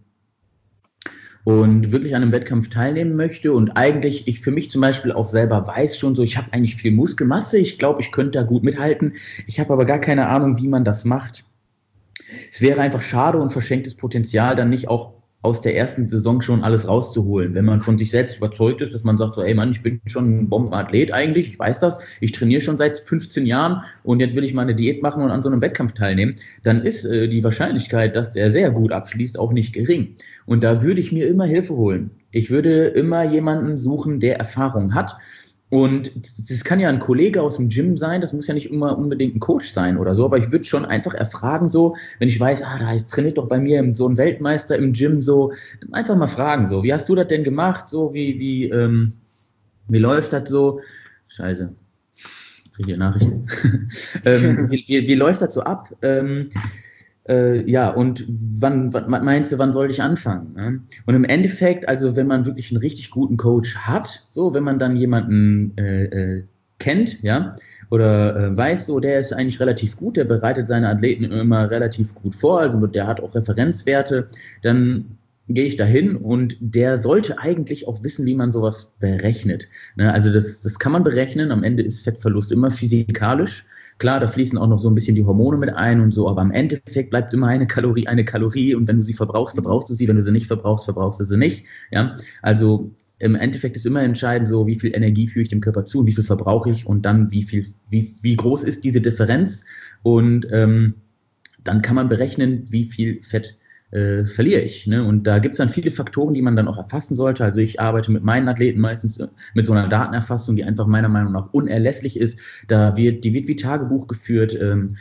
[SPEAKER 2] und wirklich an einem Wettkampf teilnehmen möchte und eigentlich ich für mich zum Beispiel auch selber weiß schon so, ich habe eigentlich viel Muskelmasse, ich glaube, ich könnte da gut mithalten, ich habe aber gar keine Ahnung, wie man das macht. Es wäre einfach schade und verschenktes Potenzial, dann nicht auch aus der ersten Saison schon alles rauszuholen. Wenn man von sich selbst überzeugt ist, dass man sagt so, ey Mann, ich bin schon ein Bombenathlet eigentlich, ich weiß das, ich trainiere schon seit 15 Jahren und jetzt will ich mal eine Diät machen und an so einem Wettkampf teilnehmen, dann ist die Wahrscheinlichkeit, dass der sehr gut abschließt, auch nicht gering. Und da würde ich mir immer Hilfe holen. Ich würde immer jemanden suchen, der Erfahrung hat. Und das kann ja ein Kollege aus dem Gym sein, das muss ja nicht immer unbedingt ein Coach sein oder so, aber ich würde schon einfach erfragen so, wenn ich weiß, da trainiert doch bei mir so ein Weltmeister im Gym so, einfach mal fragen so, wie hast du das denn gemacht, so, wie läuft das so? Scheiße, kriege hier Nachrichten. Wie läuft das so ab? Ja, und wann meinst du, wann soll ich anfangen? Ne? Und im Endeffekt, also wenn man wirklich einen richtig guten Coach hat, so, wenn man dann jemanden kennt, ja, oder weiß, so, der ist eigentlich relativ gut, der bereitet seine Athleten immer relativ gut vor, also der hat auch Referenzwerte, dann gehe ich dahin und der sollte eigentlich auch wissen, wie man sowas berechnet. Ne? Also das kann man berechnen, am Ende ist Fettverlust immer physikalisch. Klar, da fließen auch noch so ein bisschen die Hormone mit ein und so, aber im Endeffekt bleibt immer eine Kalorie und wenn du sie verbrauchst, verbrauchst du sie, wenn du sie nicht verbrauchst, verbrauchst du sie nicht. Ja? Also im Endeffekt ist immer entscheidend so, wie viel Energie führe ich dem Körper zu und wie viel verbrauche ich und dann wie groß ist diese Differenz und dann kann man berechnen, wie viel Fett verliere ich. Ne? Und da gibt es dann viele Faktoren, die man dann auch erfassen sollte. Also ich arbeite mit meinen Athleten meistens mit so einer Datenerfassung, die einfach meiner Meinung nach unerlässlich ist. Die wird wie Tagebuch geführt.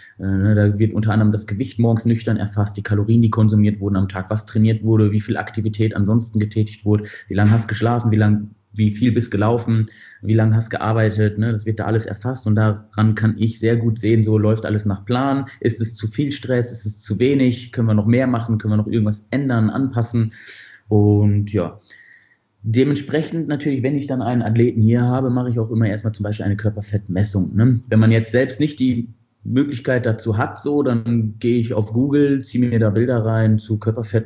[SPEAKER 2] Da wird unter anderem das Gewicht morgens nüchtern erfasst, die Kalorien, die konsumiert wurden am Tag, was trainiert wurde, wie viel Aktivität ansonsten getätigt wurde, wie lange hast du geschlafen, wie viel bist gelaufen, wie lange hast gearbeitet, ne? Das wird da alles erfasst und daran kann ich sehr gut sehen, so läuft alles nach Plan, ist es zu viel Stress, ist es zu wenig, können wir noch mehr machen, können wir noch irgendwas ändern, anpassen und ja, dementsprechend natürlich, wenn ich dann einen Athleten hier habe, mache ich auch immer erstmal zum Beispiel eine Körperfettmessung, ne? Wenn man jetzt selbst nicht die Möglichkeit dazu hat, so, dann gehe ich auf Google, ziehe mir da Bilder rein zu Körperfett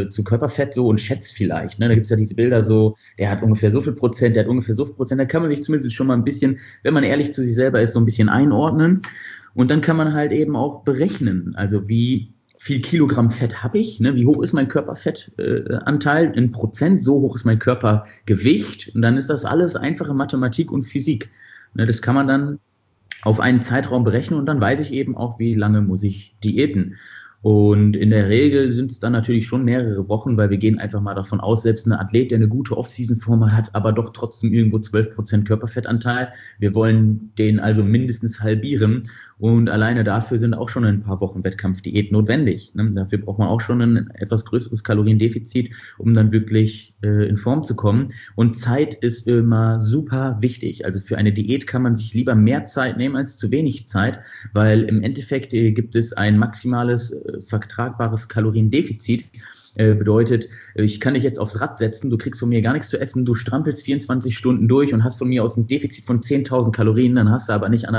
[SPEAKER 2] so und schätze vielleicht. Ne? Da gibt es ja diese Bilder so, der hat ungefähr so viel Prozent, der hat ungefähr so viel Prozent. Da kann man sich zumindest schon mal ein bisschen, wenn man ehrlich zu sich selber ist, so ein bisschen einordnen. Und dann kann man halt eben auch berechnen, also wie viel Kilogramm Fett habe ich, ne? Wie hoch ist mein Körperfettanteil in Prozent, so hoch ist mein Körpergewicht. Und dann ist das alles einfache Mathematik und Physik. Ne? Das kann man dann auf einen Zeitraum berechnen und dann weiß ich eben auch, wie lange muss ich diäten. Und in der Regel sind es dann natürlich schon mehrere Wochen, weil wir gehen einfach mal davon aus, selbst ein Athlet, der eine gute Off-Season-Form hat, aber doch trotzdem irgendwo 12% Körperfettanteil. Wir wollen den also mindestens halbieren und alleine dafür sind auch schon ein paar Wochen Wettkampfdiät notwendig. Ne? Dafür braucht man auch schon ein etwas größeres Kaloriendefizit, um dann wirklich in Form zu kommen. Und Zeit ist immer super wichtig. Also für eine Diät kann man sich lieber mehr Zeit nehmen als zu wenig Zeit, weil im Endeffekt gibt es ein maximales vertragbares Kaloriendefizit. Bedeutet, ich kann dich jetzt aufs Rad setzen, du kriegst von mir gar nichts zu essen, du strampelst 24 Stunden durch und hast von mir aus ein Defizit von 10.000 Kalorien, dann hast du aber nicht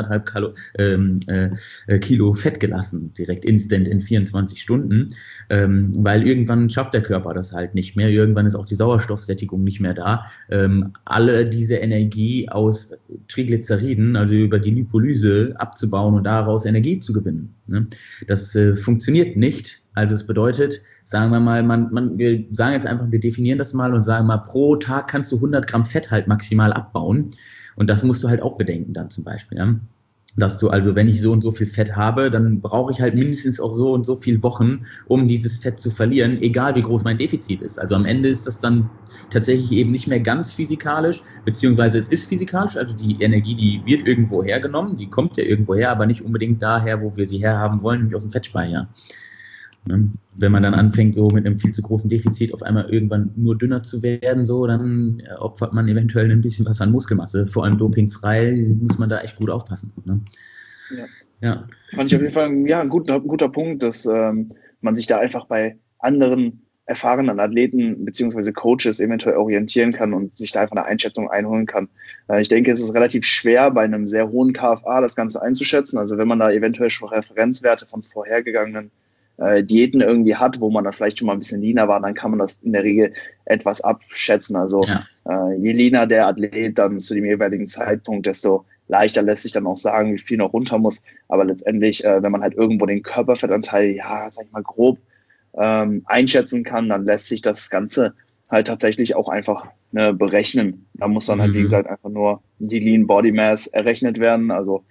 [SPEAKER 2] 1,5 Kilo Fett gelassen, direkt instant in 24 Stunden, weil irgendwann schafft der Körper das halt nicht mehr, irgendwann ist auch die Sauerstoffsättigung nicht mehr da. Alle diese Energie aus Triglyceriden, also über die Lipolyse abzubauen und daraus Energie zu gewinnen. Ne? Das funktioniert nicht. Also es bedeutet, sagen wir mal, wir sagen jetzt einfach, wir definieren das mal und sagen mal, pro Tag kannst du 100 Gramm Fett halt maximal abbauen. Und das musst du halt auch bedenken dann zum Beispiel. Ja? Dass du also, wenn ich so und so viel Fett habe, dann brauche ich halt mindestens auch so und so viele Wochen, um dieses Fett zu verlieren, egal wie groß mein Defizit ist. Also am Ende ist das dann tatsächlich eben nicht mehr ganz physikalisch, beziehungsweise es ist physikalisch, also die Energie, die wird irgendwo hergenommen, die kommt ja irgendwo her, aber nicht unbedingt daher, wo wir sie herhaben wollen, nämlich aus dem Fettspeicher. Wenn man dann anfängt, so mit einem viel zu großen Defizit auf einmal irgendwann nur dünner zu werden, so, dann opfert man eventuell ein bisschen was an Muskelmasse. Vor allem dopingfrei muss man da echt gut aufpassen. Ne?
[SPEAKER 3] Ja. Fand ich auf jeden Fall ein guter Punkt, dass man sich da einfach bei anderen erfahrenen Athleten beziehungsweise Coaches eventuell orientieren kann und sich da einfach eine Einschätzung einholen kann. Ich denke, es ist relativ schwer, bei einem sehr hohen KFA das Ganze einzuschätzen. Also wenn man da eventuell schon Referenzwerte von vorhergegangenen Diäten irgendwie hat, wo man dann vielleicht schon mal ein bisschen leaner war, dann kann man das in der Regel etwas abschätzen. Also je leaner der Athlet dann zu dem jeweiligen Zeitpunkt, desto leichter lässt sich dann auch sagen, wie viel noch runter muss. Aber letztendlich, wenn man halt irgendwo den Körperfettanteil, sag ich mal, grob einschätzen kann, dann lässt sich das Ganze halt tatsächlich auch einfach berechnen. Da muss dann halt, wie gesagt, einfach nur die Lean Body Mass errechnet werden. Also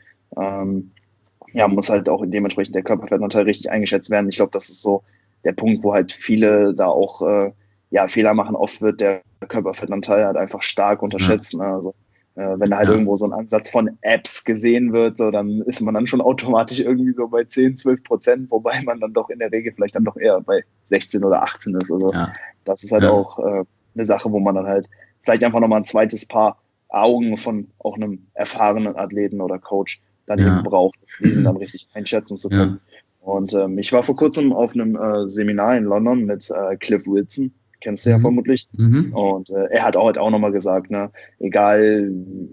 [SPEAKER 3] muss halt auch dementsprechend der Körperfettanteil richtig eingeschätzt werden. Ich glaube, das ist so der Punkt, wo halt viele da auch Fehler machen. Oft wird der Körperfettanteil halt einfach stark unterschätzt. Ne? Also wenn da halt irgendwo so ein Ansatz von Apps gesehen wird, so, dann ist man dann schon automatisch irgendwie so bei 10-12%, wobei man dann doch in der Regel vielleicht dann doch eher bei 16 oder 18 ist. Also das ist halt auch eine Sache, wo man dann halt vielleicht einfach nochmal ein zweites Paar Augen von auch einem erfahrenen Athleten oder Coach dann eben braucht, diesen dann richtig einschätzen zu können. Und ich war vor kurzem auf einem Seminar in London mit Cliff Wilson, kennst du ja vermutlich. Und er hat auch nochmal gesagt, ne, egal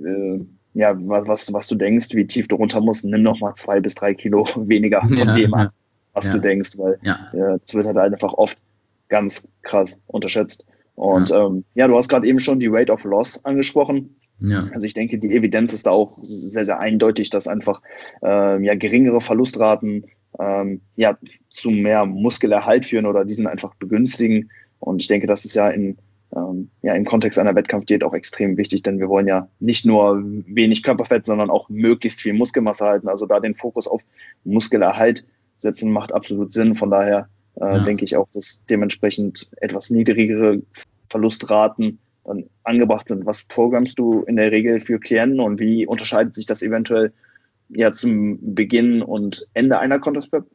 [SPEAKER 3] was du denkst, wie tief du runter musst, nimm nochmal 2 bis 3 Kilo weniger von dem an, was du denkst, weil es wird halt einfach oft ganz krass unterschätzt. Und du hast gerade eben schon die Rate of Loss angesprochen. Ja. Also ich denke, die Evidenz ist da auch sehr, sehr eindeutig, dass einfach geringere Verlustraten zu mehr Muskelerhalt führen oder diesen einfach begünstigen. Und ich denke, das ist im Kontext einer Wettkampfdiät auch extrem wichtig, denn wir wollen ja nicht nur wenig Körperfett, sondern auch möglichst viel Muskelmasse halten. Also da den Fokus auf Muskelerhalt setzen, macht absolut Sinn. Von daher denke ich auch, dass dementsprechend etwas niedrigere Verlustraten dann angebracht sind. Was programmst du in der Regel für Klienten und wie unterscheidet sich das eventuell zum Beginn und Ende einer Contest Prep?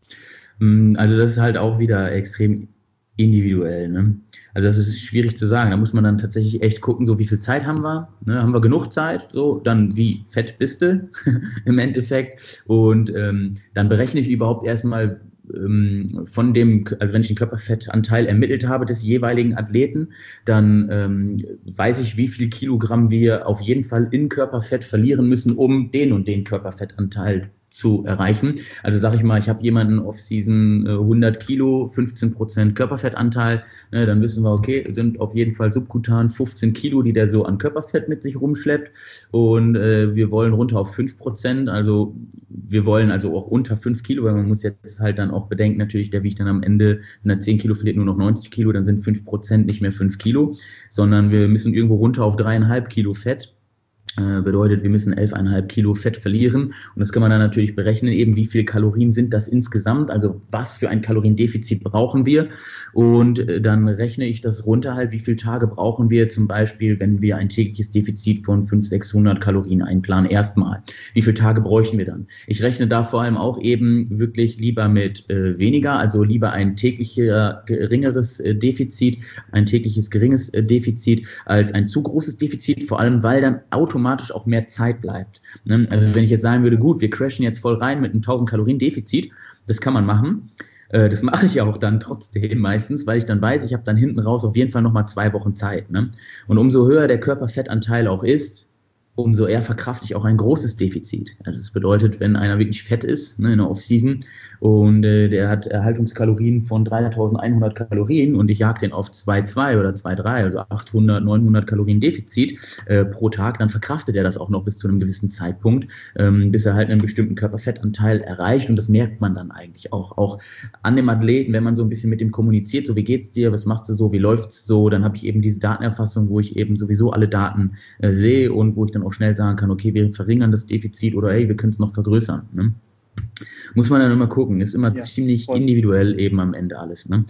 [SPEAKER 2] Also das ist halt auch wieder extrem individuell. Ne? Also das ist schwierig zu sagen. Da muss man dann tatsächlich echt gucken, so wie viel Zeit haben wir? Ne? Haben wir genug Zeit? So, dann wie fett bist du im Endeffekt? Und dann berechne ich überhaupt erstmal von dem, also wenn ich den Körperfettanteil ermittelt habe des jeweiligen Athleten, dann weiß ich, wie viel Kilogramm wir auf jeden Fall in Körperfett verlieren müssen, um den und den Körperfettanteil zu erreichen. Also sage ich mal, ich habe jemanden Off-Season 100 Kilo, 15% Körperfettanteil, dann wissen wir, okay, sind auf jeden Fall subkutan 15 Kilo, die der so an Körperfett mit sich rumschleppt und wir wollen runter auf 5%, also wir wollen also auch unter 5 Kilo, weil man muss jetzt halt dann auch bedenken, natürlich, der wiegt dann am Ende, wenn er 10 Kilo verliert, nur noch 90 Kilo, dann sind 5% nicht mehr 5 Kilo, sondern wir müssen irgendwo runter auf 3,5 Kilo Fett. Bedeutet, wir müssen 11,5 Kilo Fett verlieren und das kann man dann natürlich berechnen, eben wie viel Kalorien sind das insgesamt, also was für ein Kaloriendefizit brauchen wir und dann rechne ich das runter halt, wie viele Tage brauchen wir zum Beispiel, wenn wir ein tägliches Defizit von 500-600 Kalorien einplanen, erstmal. Wie viele Tage bräuchten wir dann? Ich rechne da vor allem auch eben wirklich lieber mit weniger, also lieber ein geringeres Defizit, ein tägliches geringes Defizit als ein zu großes Defizit, vor allem weil dann automatisch auch mehr Zeit bleibt. Ne? Also wenn ich jetzt sagen würde, gut, wir crashen jetzt voll rein mit einem 1000 Kalorien Defizit, das kann man machen. Das mache ich ja auch dann trotzdem meistens, weil ich dann weiß, ich habe dann hinten raus auf jeden Fall nochmal 2 Wochen Zeit. Ne? Und umso höher der Körperfettanteil auch ist, umso eher verkrafte ich auch ein großes Defizit. Also das bedeutet, wenn einer wirklich fett ist, ne, in der Off-Season und der hat Erhaltungskalorien von 3100 Kalorien und ich jag den auf 2,2 oder 2,3, also 800, 900 Kalorien Defizit pro Tag, dann verkraftet er das auch noch bis zu einem gewissen Zeitpunkt, bis er halt einen bestimmten Körperfettanteil erreicht und das merkt man dann eigentlich auch an dem Athleten, wenn man so ein bisschen mit dem kommuniziert, so wie geht's dir, was machst du so, wie läuft's so, dann habe ich eben diese Datenerfassung, wo ich eben sowieso alle Daten sehe und wo ich dann auch schnell sagen kann, okay, wir verringern das Defizit oder hey, wir können es noch vergrößern. Ne? Muss man dann immer gucken, ist immer ziemlich individuell eben am Ende alles. Ne?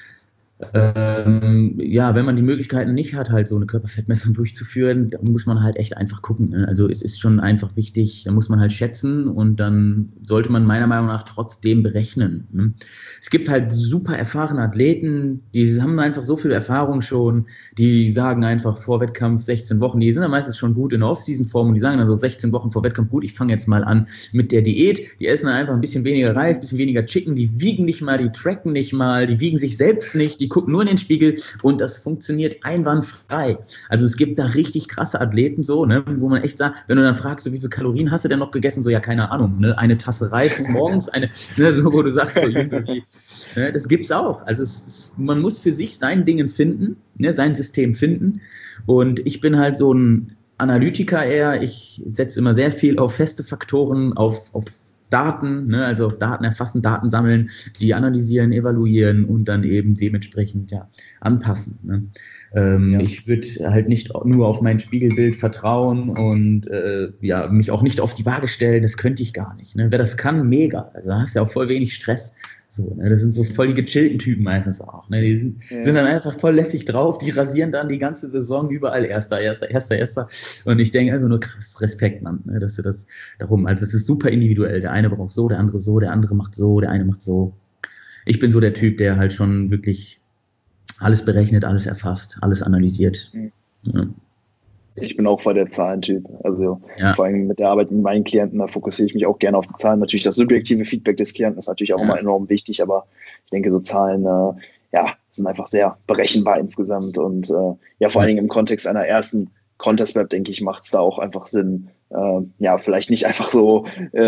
[SPEAKER 2] Wenn man die Möglichkeiten nicht hat, halt so eine Körperfettmessung durchzuführen, dann muss man halt echt einfach gucken. Ne? Also es ist schon einfach wichtig, da muss man halt schätzen und dann sollte man meiner Meinung nach trotzdem berechnen. Ne? Es gibt halt super erfahrene Athleten, die haben einfach so viel Erfahrung schon, die sagen einfach vor Wettkampf 16 Wochen, die sind dann meistens schon gut in der Off-Season-Form und die sagen dann so 16 Wochen vor Wettkampf, gut, ich fange jetzt mal an mit der Diät, die essen dann einfach ein bisschen weniger Reis, ein bisschen weniger Chicken, die wiegen nicht mal, die tracken nicht mal, die wiegen sich selbst nicht, die gucken nur in den Spiegel und das funktioniert einwandfrei. Also es gibt da richtig krasse Athleten so, ne, wo man echt sagt, wenn du dann fragst, so, wie viele Kalorien hast du denn noch gegessen? So, ja, keine Ahnung, ne, eine Tasse Reis morgens, ne, so, wo du sagst, so, irgendwie, ne, das gibt's auch. Also man muss für sich sein Ding finden, ne, sein System finden. Und ich bin halt so ein Analytiker eher. Ich setze immer sehr viel auf feste Faktoren, auf Daten, ne, also auf Daten erfassen, Daten sammeln, die analysieren, evaluieren und dann eben dementsprechend anpassen. Ne. Ich würde halt nicht nur auf mein Spiegelbild vertrauen und mich auch nicht auf die Waage stellen, das könnte ich gar nicht. Ne. Wer das kann, mega. Also da hast du ja auch voll wenig Stress. So, ne, das sind so voll die gechillten Typen meistens auch. Ne? Die sind dann einfach voll lässig drauf, die rasieren dann die ganze Saison überall Erster. Und ich denke einfach nur krass Respekt, Mann, ne, dass du das darum, also es ist super individuell. Der eine braucht so, der andere macht so, der eine macht so. Ich bin so der Typ, der halt schon wirklich alles berechnet, alles erfasst, alles analysiert. Ja.
[SPEAKER 3] Ich bin auch voll der Zahlentyp. Also vor allem mit der Arbeit mit meinen Klienten, da fokussiere ich mich auch gerne auf die Zahlen. Natürlich das subjektive Feedback des Klienten ist natürlich auch immer enorm wichtig, aber ich denke, so Zahlen sind einfach sehr berechenbar insgesamt. Und vor allen Dingen im Kontext einer ersten Contest Prep, denke ich, macht es da auch einfach Sinn, vielleicht nicht einfach so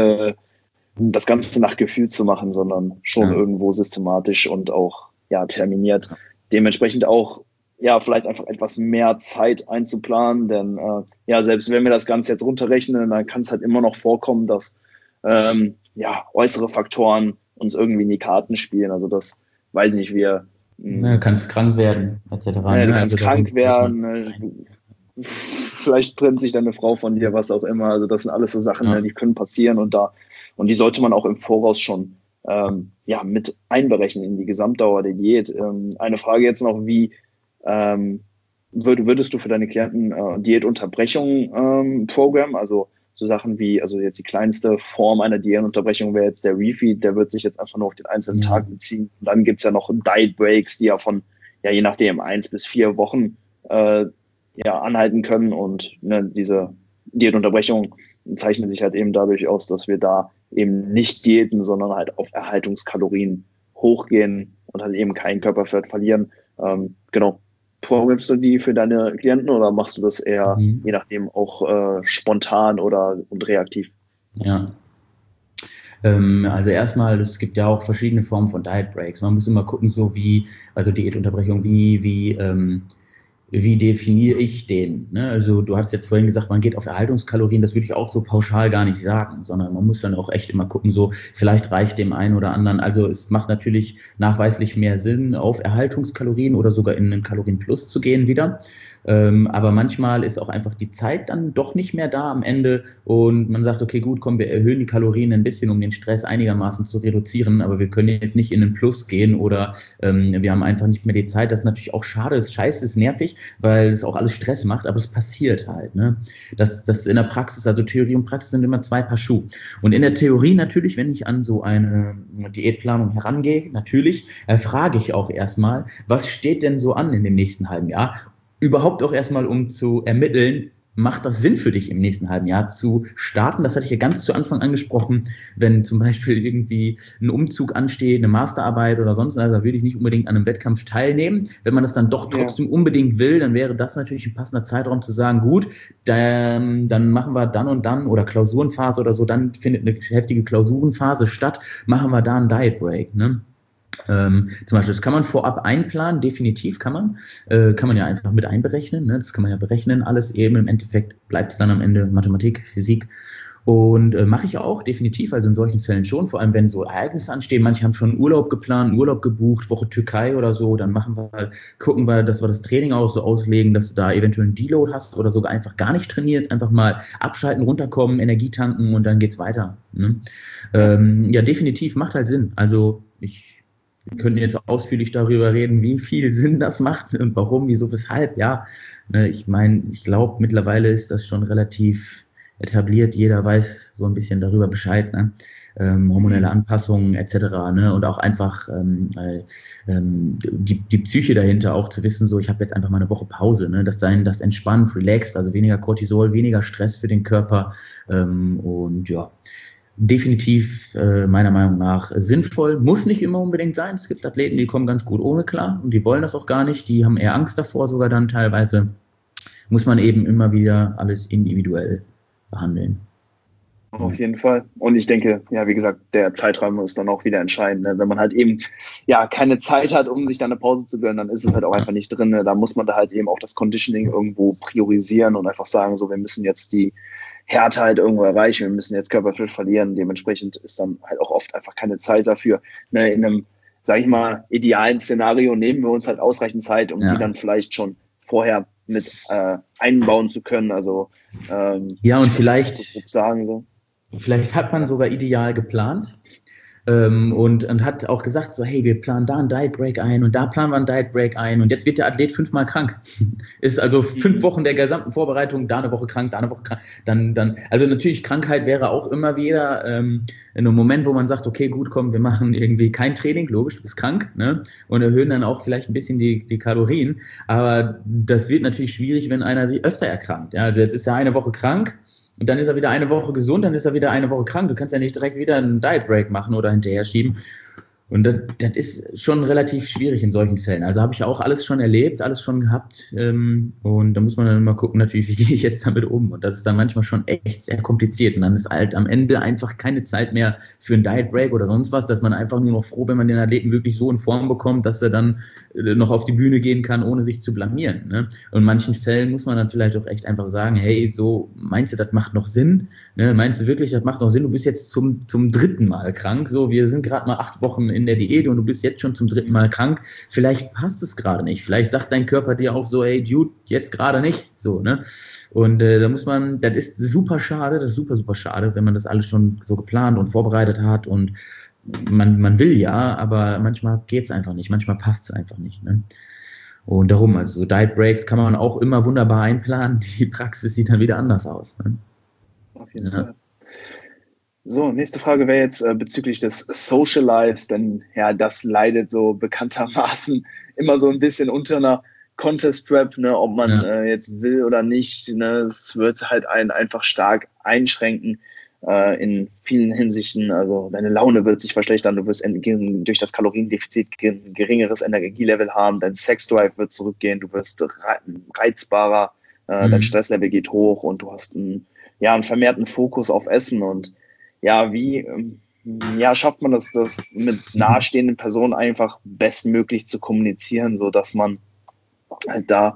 [SPEAKER 3] das Ganze nach Gefühl zu machen, sondern schon irgendwo systematisch und auch terminiert. Dementsprechend auch vielleicht einfach etwas mehr Zeit einzuplanen, denn selbst wenn wir das Ganze jetzt runterrechnen, dann kann es halt immer noch vorkommen, dass äußere Faktoren uns irgendwie in die Karten spielen. Also das, weiß nicht,
[SPEAKER 2] du kannst krank werden, etc.
[SPEAKER 3] Du kannst krank werden, vielleicht trennt sich deine Frau von dir, was auch immer. Also das sind alles so Sachen, die können passieren und die sollte man auch im Voraus schon mit einberechnen in die Gesamtdauer der Diät. Eine Frage jetzt noch, wie würdest du für deine Klienten Diätunterbrechung programmen? Also so Sachen wie, also jetzt die kleinste Form einer Diätunterbrechung wäre jetzt der Refeed, der wird sich jetzt einfach nur auf den einzelnen Tag beziehen. Und dann gibt es ja noch Diet Breaks, die ja von, je nachdem, 1 bis 4 Wochen anhalten können. Und diese Diätunterbrechung zeichnet sich halt eben dadurch aus, dass wir da eben nicht diäten, sondern halt auf Erhaltungskalorien hochgehen und halt eben kein Körperfett verlieren. Genau. Programmst du die für deine Klienten oder machst du das eher, je nachdem, auch spontan und reaktiv?
[SPEAKER 2] Ja. Also erstmal, es gibt ja auch verschiedene Formen von Diet Breaks. Man muss immer gucken, also Diätunterbrechung, wie definiere ich den? Ne? Also du hast jetzt vorhin gesagt, man geht auf Erhaltungskalorien, das würde ich auch so pauschal gar nicht sagen, sondern man muss dann auch echt immer gucken, vielleicht reicht dem einen oder anderen, also es macht natürlich nachweislich mehr Sinn, auf Erhaltungskalorien oder sogar in einen Kalorienplus zu gehen wieder. Aber manchmal ist auch einfach die Zeit dann doch nicht mehr da am Ende und man sagt, okay, gut, komm, wir erhöhen die Kalorien ein bisschen, um den Stress einigermaßen zu reduzieren, aber wir können jetzt nicht in den Plus gehen oder wir haben einfach nicht mehr die Zeit. Das ist natürlich auch schade, ist scheiße, ist nervig, weil es auch alles Stress macht, aber es passiert halt. Ne? Das in der Praxis, also Theorie und Praxis sind immer 2 Paar Schuhe. Und in der Theorie natürlich, wenn ich an so eine Diätplanung herangehe, natürlich frage ich auch erstmal, was steht denn so an in dem nächsten halben Jahr? Überhaupt auch erstmal, um zu ermitteln, macht das Sinn für dich im nächsten halben Jahr zu starten? Das hatte ich ja ganz zu Anfang angesprochen, wenn zum Beispiel irgendwie ein Umzug ansteht, eine Masterarbeit oder sonst was, da würde ich nicht unbedingt an einem Wettkampf teilnehmen. Wenn man das dann doch trotzdem unbedingt will, dann wäre das natürlich ein passender Zeitraum zu sagen, gut, dann machen wir dann und dann oder Klausurenphase oder so, dann findet eine heftige Klausurenphase statt, machen wir da einen Diet Break, ne? Zum Beispiel, das kann man vorab einplanen, definitiv kann man ja einfach mit einberechnen, ne? Das kann man ja berechnen, alles eben, im Endeffekt bleibt es dann am Ende Mathematik, Physik und mache ich auch definitiv, also in solchen Fällen schon, vor allem wenn so Ereignisse anstehen, manche haben schon Urlaub geplant, Urlaub gebucht, Woche Türkei oder so, dann gucken wir, dass wir das Training auch so auslegen, dass du da eventuell einen Deload hast oder sogar einfach gar nicht trainierst, einfach mal abschalten, runterkommen, Energie tanken und dann geht's weiter, ne? Definitiv, macht halt Sinn, also wir können jetzt ausführlich darüber reden, wie viel Sinn das macht und warum, wieso, weshalb. Ja, ich meine, ich glaube, mittlerweile ist das schon relativ etabliert. Jeder weiß so ein bisschen darüber Bescheid, ne? Hormonelle Anpassungen etc. Ne? Und auch einfach die Psyche dahinter auch zu wissen, ich habe jetzt einfach mal eine Woche Pause. Ne? Das entspannt, relaxed, also weniger Cortisol, weniger Stress für den Körper und definitiv meiner Meinung nach sinnvoll. Muss nicht immer unbedingt sein. Es gibt Athleten, die kommen ganz gut ohne klar und die wollen das auch gar nicht. Die haben eher Angst davor sogar dann teilweise. Muss man eben immer wieder alles individuell behandeln.
[SPEAKER 3] Auf jeden Fall. Und ich denke, ja, wie gesagt, der Zeitraum ist dann auch wieder entscheidend. Ne? Wenn man halt eben ja keine Zeit hat, um sich dann eine Pause zu gönnen, dann ist es halt auch einfach nicht drin. Ne? Da muss man da halt eben auch das Conditioning irgendwo priorisieren und einfach sagen, so, wir müssen jetzt die Härte halt irgendwo erreichen, wir müssen jetzt Körperfett verlieren. Dementsprechend ist dann halt auch oft einfach keine Zeit dafür. Ne? In einem, sage ich mal, idealen Szenario nehmen wir uns halt ausreichend Zeit, um die dann vielleicht schon vorher mit einbauen zu können. Also
[SPEAKER 2] ja, und vielleicht
[SPEAKER 3] sagen so.
[SPEAKER 2] Vielleicht hat man sogar ideal geplant und hat auch gesagt, so hey, wir planen da einen Diet Break ein und da planen wir einen Diet Break ein und jetzt wird der Athlet 5-mal krank. Ist also 5 Wochen der gesamten Vorbereitung, da eine Woche krank, da eine Woche krank. Dann, also natürlich Krankheit wäre auch immer wieder in einem Moment, wo man sagt, okay, gut, komm, wir machen irgendwie kein Training, logisch, du bist krank, ne? Und erhöhen dann auch vielleicht ein bisschen die Kalorien. Aber das wird natürlich schwierig, wenn einer sich öfter erkrankt. Ja? Also jetzt ist er eine Woche krank. Und dann ist er wieder eine Woche gesund, dann ist er wieder eine Woche krank. Du kannst ja nicht direkt wieder einen Diet Break machen oder hinterher schieben. Und das ist schon relativ schwierig in solchen Fällen. Also habe ich auch alles schon erlebt, alles schon gehabt. Und da muss man dann mal gucken, natürlich, wie gehe ich jetzt damit um. Und das ist dann manchmal schon echt sehr kompliziert. Und dann ist halt am Ende einfach keine Zeit mehr für einen Diet Break oder sonst was, dass man einfach nur noch froh, wenn man den Athleten wirklich so in Form bekommt, dass er dann noch auf die Bühne gehen kann, ohne sich zu blamieren. Ne? Und in manchen Fällen muss man dann vielleicht auch echt einfach sagen, hey, so meinst du, das macht noch Sinn? Ne? Meinst du wirklich, das macht noch Sinn? Du bist jetzt zum 3. Mal krank. So, wir sind gerade mal 8 Wochen in der Diät und du bist jetzt schon zum 3. Mal krank. Vielleicht passt es gerade nicht. Vielleicht sagt dein Körper dir auch so, hey, Dude, jetzt gerade nicht. So, ne? Und da muss man, das ist super schade, das ist super, super schade, wenn man das alles schon so geplant und vorbereitet hat und man will ja, aber manchmal geht es einfach nicht, manchmal passt es einfach nicht. Ne? Und darum, also so Diet Breaks kann man auch immer wunderbar einplanen, die Praxis sieht dann wieder anders aus. Ne?
[SPEAKER 3] Auf jeden Fall. So, nächste Frage wäre jetzt bezüglich des Social Lives, denn ja, das leidet so bekanntermaßen immer so ein bisschen unter einer Contest Prep, ne, ob man jetzt will oder nicht, ne, es wird halt einen einfach stark einschränken in vielen Hinsichten. Also deine Laune wird sich verschlechtern, du wirst durch das Kaloriendefizit ein geringeres Energielevel haben, dein Sexdrive wird zurückgehen, du wirst reizbarer, dein Stresslevel geht hoch und du hast einen vermehrten Fokus auf Essen. Und ja, wie schafft man das mit nahestehenden Personen einfach bestmöglich zu kommunizieren, so dass man halt da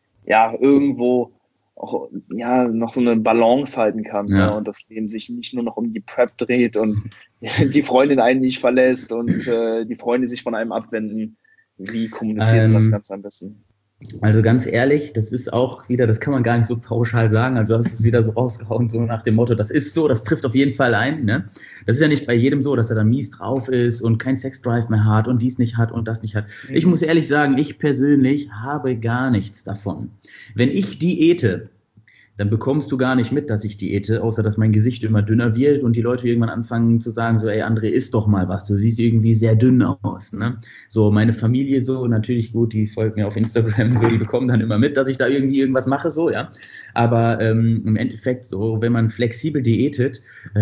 [SPEAKER 3] irgendwo auch noch so eine Balance halten kann, ne? Und das Leben sich nicht nur noch um die Prep dreht und die Freundin einen nicht verlässt und die Freunde sich von einem abwenden. Wie kommuniziert man das Ganze am besten?
[SPEAKER 2] Also ganz ehrlich, das ist auch wieder, das kann man gar nicht so pauschal sagen, also das ist wieder so rausgehauen, so nach dem Motto, das ist so, das trifft auf jeden Fall ein, ne? Das ist ja nicht bei jedem so, dass er da mies drauf ist und kein Sexdrive mehr hat und dies nicht hat und das nicht hat. Ich muss ehrlich sagen, ich persönlich habe gar nichts davon. Wenn ich diete, dann bekommst du gar nicht mit, dass ich diete, außer dass mein Gesicht immer dünner wird und die Leute irgendwann anfangen zu sagen, so, ey André, iss doch mal was, du siehst irgendwie sehr dünn aus, ne? So, meine Familie so, natürlich gut, die folgt mir auf Instagram, so, die bekommen dann immer mit, dass ich da irgendwie irgendwas mache, so, ja. Aber im Endeffekt, so, wenn man flexibel diätet,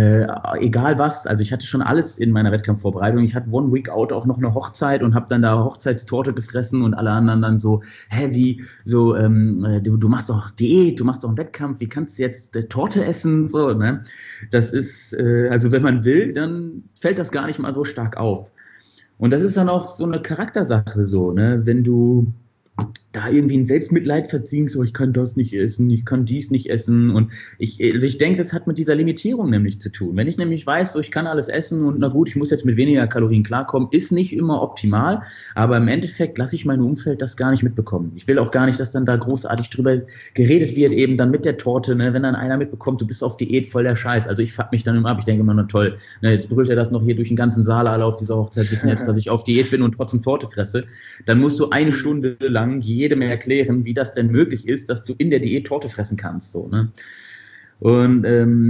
[SPEAKER 2] egal was, also ich hatte schon alles in meiner Wettkampfvorbereitung, ich hatte One Week Out auch noch eine Hochzeit und habe dann da Hochzeitstorte gefressen und alle anderen dann so, wie, so, du machst doch Diät, du machst doch einen Wettkampf, wie kannst du jetzt Torte essen? So, ne? Das ist, also wenn man will, dann fällt das gar nicht mal so stark auf. Und das ist dann auch so eine Charaktersache so, ne? Wenn du da irgendwie ein Selbstmitleid verziehst, so ich kann das nicht essen, ich kann dies nicht essen und ich denke, das hat mit dieser Limitierung nämlich zu tun. Wenn ich nämlich weiß, so ich kann alles essen und na gut, ich muss jetzt mit weniger Kalorien klarkommen, ist nicht immer optimal, aber im Endeffekt lasse ich mein Umfeld das gar nicht mitbekommen. Ich will auch gar nicht, dass dann da großartig drüber geredet wird, eben dann mit der Torte, ne? Wenn dann einer mitbekommt, du bist auf Diät, voll der Scheiß. Also ich fuck mich dann immer ab, ich denke immer, na toll, ne, jetzt brüllt er das noch hier durch den ganzen Saal alle auf dieser Hochzeit, wissen jetzt, dass ich auf Diät bin und trotzdem Torte fresse. Dann musst du 1 Stunde lang jedem erklären, wie das denn möglich ist, dass du in der Diät Torte fressen kannst. So, ne? Und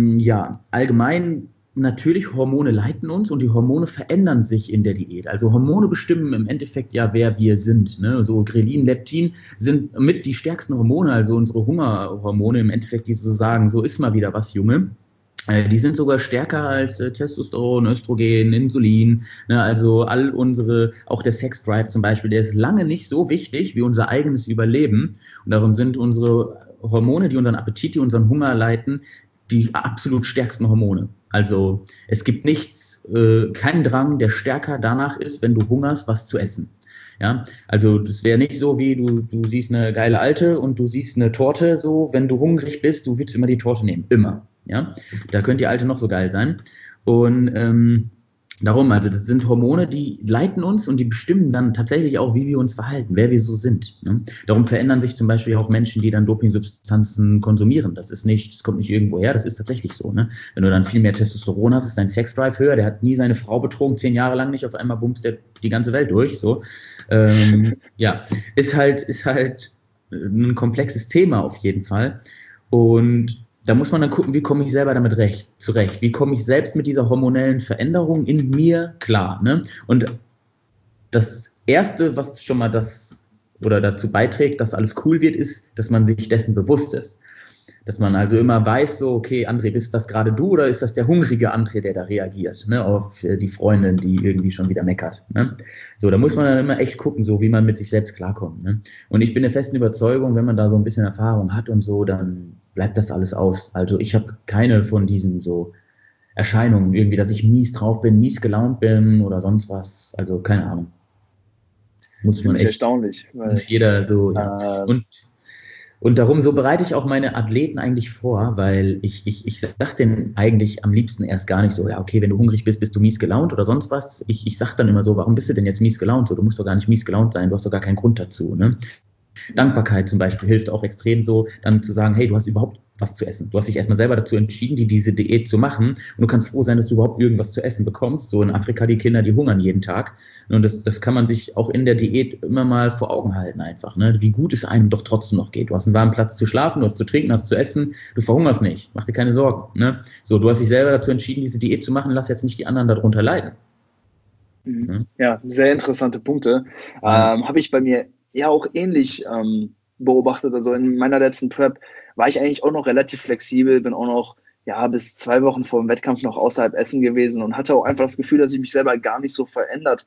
[SPEAKER 2] allgemein natürlich, Hormone leiten uns und die Hormone verändern sich in der Diät. Also Hormone bestimmen im Endeffekt ja, wer wir sind. Ne? So Grelin, Leptin sind mit die stärksten Hormone, also unsere Hungerhormone im Endeffekt, die so sagen, so iss mal wieder was, Junge. Die sind sogar stärker als Testosteron, Östrogen, Insulin. Ne? Also all unsere, auch der Sexdrive zum Beispiel, der ist lange nicht so wichtig wie unser eigenes Überleben. Und darum sind unsere Hormone, die unseren Appetit, die unseren Hunger leiten, die absolut stärksten Hormone. Also es gibt nichts, keinen Drang, der stärker danach ist, wenn du hungerst, was zu essen. Ja, also das wäre nicht so, wie du siehst eine geile Alte und du siehst eine Torte, so, wenn du hungrig bist, du willst immer die Torte nehmen, immer. Ja, da könnte die Alte noch so geil sein. Und darum, also das sind Hormone, die leiten uns und die bestimmen dann tatsächlich auch, wie wir uns verhalten, wer wir so sind. Ne? Darum verändern sich zum Beispiel auch Menschen, die dann Dopingsubstanzen konsumieren. Das kommt nicht irgendwo her, das ist tatsächlich so. Ne? Wenn du dann viel mehr Testosteron hast, ist dein Sexdrive höher, der hat nie seine Frau betrogen, 10 Jahre lang nicht, auf einmal bumst der die ganze Welt durch. So. Ja, ist halt ein komplexes Thema auf jeden Fall. Und da muss man dann gucken, wie komme ich selber damit zurecht? Wie komme ich selbst mit dieser hormonellen Veränderung in mir klar? Ne? Und das Erste, was schon mal dazu beiträgt, dass alles cool wird, ist, dass man sich dessen bewusst ist. Dass man also immer weiß, so, okay, André, bist das gerade du oder ist das der hungrige André, der da reagiert, ne, auf die Freundin, die irgendwie schon wieder meckert. Ne? So, da muss man dann immer echt gucken, so wie man mit sich selbst klarkommt. Ne? Und ich bin der festen Überzeugung, wenn man da so ein bisschen Erfahrung hat und so, dann bleibt das alles aus. Also ich habe keine von diesen so Erscheinungen irgendwie, dass ich mies drauf bin, mies gelaunt bin oder sonst was. Also keine Ahnung. Muss man echt.
[SPEAKER 3] Erstaunlich.
[SPEAKER 2] Muss jeder so. Ja. Und darum, so bereite ich auch meine Athleten eigentlich vor, weil ich sage denen eigentlich am liebsten erst gar nicht so, ja, okay, wenn du hungrig bist, bist du mies gelaunt oder sonst was. Ich sage dann immer so, warum bist du denn jetzt mies gelaunt? So, du musst doch gar nicht mies gelaunt sein, du hast doch gar keinen Grund dazu. Ne? Dankbarkeit zum Beispiel hilft auch extrem so, dann zu sagen, hey, du hast überhaupt was zu essen. Du hast dich erstmal selber dazu entschieden, diese Diät zu machen und du kannst froh sein, dass du überhaupt irgendwas zu essen bekommst. So in Afrika, die Kinder, die hungern jeden Tag. Und das kann man sich auch in der Diät immer mal vor Augen halten einfach, ne? Wie gut es einem doch trotzdem noch geht. Du hast einen warmen Platz zu schlafen, du hast zu trinken, hast zu essen, du verhungerst nicht, mach dir keine Sorgen. Ne? So, du hast dich selber dazu entschieden, diese Diät zu machen, lass jetzt nicht die anderen darunter leiden.
[SPEAKER 3] Ja, sehr interessante Punkte. Habe ich bei mir ja auch ähnlich beobachtet. Also in meiner letzten Prep war ich eigentlich auch noch relativ flexibel, bin auch noch bis 2 Wochen vor dem Wettkampf noch außerhalb Essen gewesen und hatte auch einfach das Gefühl, dass ich mich selber gar nicht so verändert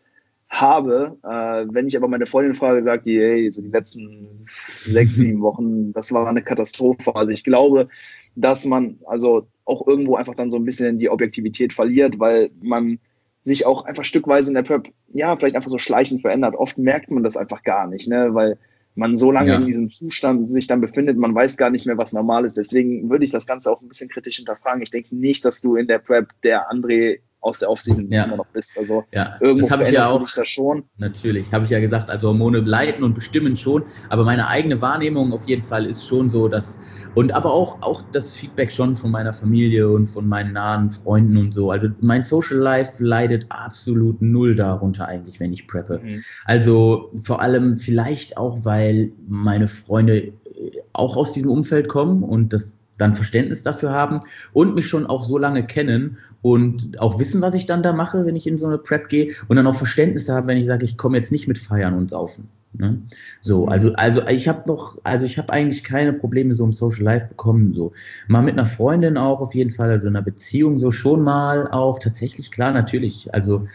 [SPEAKER 3] habe. Wenn ich aber meine Freundin frage, sagt die, hey, so die letzten 6, 7 Wochen, das war eine Katastrophe. Also ich glaube, dass man also auch irgendwo einfach dann so ein bisschen die Objektivität verliert, weil man sich auch einfach stückweise in der Prep, vielleicht einfach so schleichend verändert. Oft merkt man das einfach gar nicht, ne, weil man so lange in diesem Zustand sich dann befindet, man weiß gar nicht mehr, was normal ist. Deswegen würde ich das Ganze auch ein bisschen kritisch hinterfragen. Ich denke nicht, dass du in der Prep der André aus der Offseason immer noch bist. Also irgendwo
[SPEAKER 2] das veränderst
[SPEAKER 3] du dich das schon.
[SPEAKER 2] Natürlich, habe ich ja gesagt, also Hormone leiten und bestimmen schon, aber meine eigene Wahrnehmung auf jeden Fall ist schon so, aber auch das Feedback schon von meiner Familie und von meinen nahen Freunden und so. Also mein Social Life leidet absolut null darunter eigentlich, wenn ich preppe. Also vor allem vielleicht auch, weil meine Freunde auch aus diesem Umfeld kommen und das dann Verständnis dafür haben und mich schon auch so lange kennen und auch wissen, was ich dann da mache, wenn ich in so eine Prep gehe und dann auch Verständnis haben, wenn ich sage, ich komme jetzt nicht mit Feiern und Saufen. Ne? So, also ich habe eigentlich keine Probleme so im Social Life bekommen, so. Mal mit einer Freundin auch auf jeden Fall, also in einer Beziehung so schon mal auch, tatsächlich, klar, natürlich, also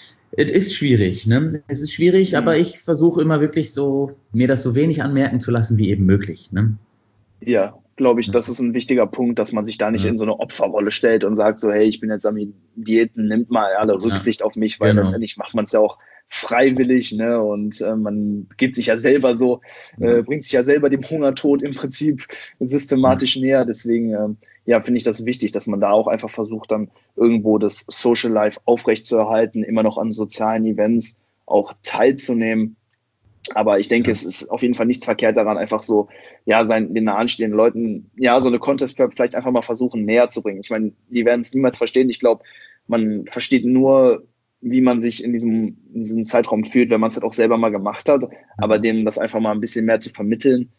[SPEAKER 2] es ist schwierig, ne? Es ist schwierig, aber ich versuche immer wirklich so, mir das so wenig anmerken zu lassen, wie eben möglich, ne?
[SPEAKER 3] Ja, glaube ich, das ist ein wichtiger Punkt, dass man sich da nicht in so eine Opferrolle stellt und sagt so, hey, ich bin jetzt am Diäten, nimmt mal alle Rücksicht auf mich, weil letztendlich macht man es ja auch freiwillig, ne, und man gibt sich ja selber so, bringt sich ja selber dem Hungertod im Prinzip systematisch näher, deswegen, finde ich das wichtig, dass man da auch einfach versucht, dann irgendwo das Social Life aufrechtzuerhalten, immer noch an sozialen Events auch teilzunehmen. Aber ich denke, es ist auf jeden Fall nichts verkehrt daran, einfach so, den nahestehenden Leuten, so eine Contest-Prep vielleicht einfach mal versuchen, näher zu bringen. Ich meine, die werden es niemals verstehen. Ich glaube, man versteht nur, wie man sich in diesem Zeitraum fühlt, wenn man es halt auch selber mal gemacht hat. Aber denen das einfach mal ein bisschen mehr zu vermitteln,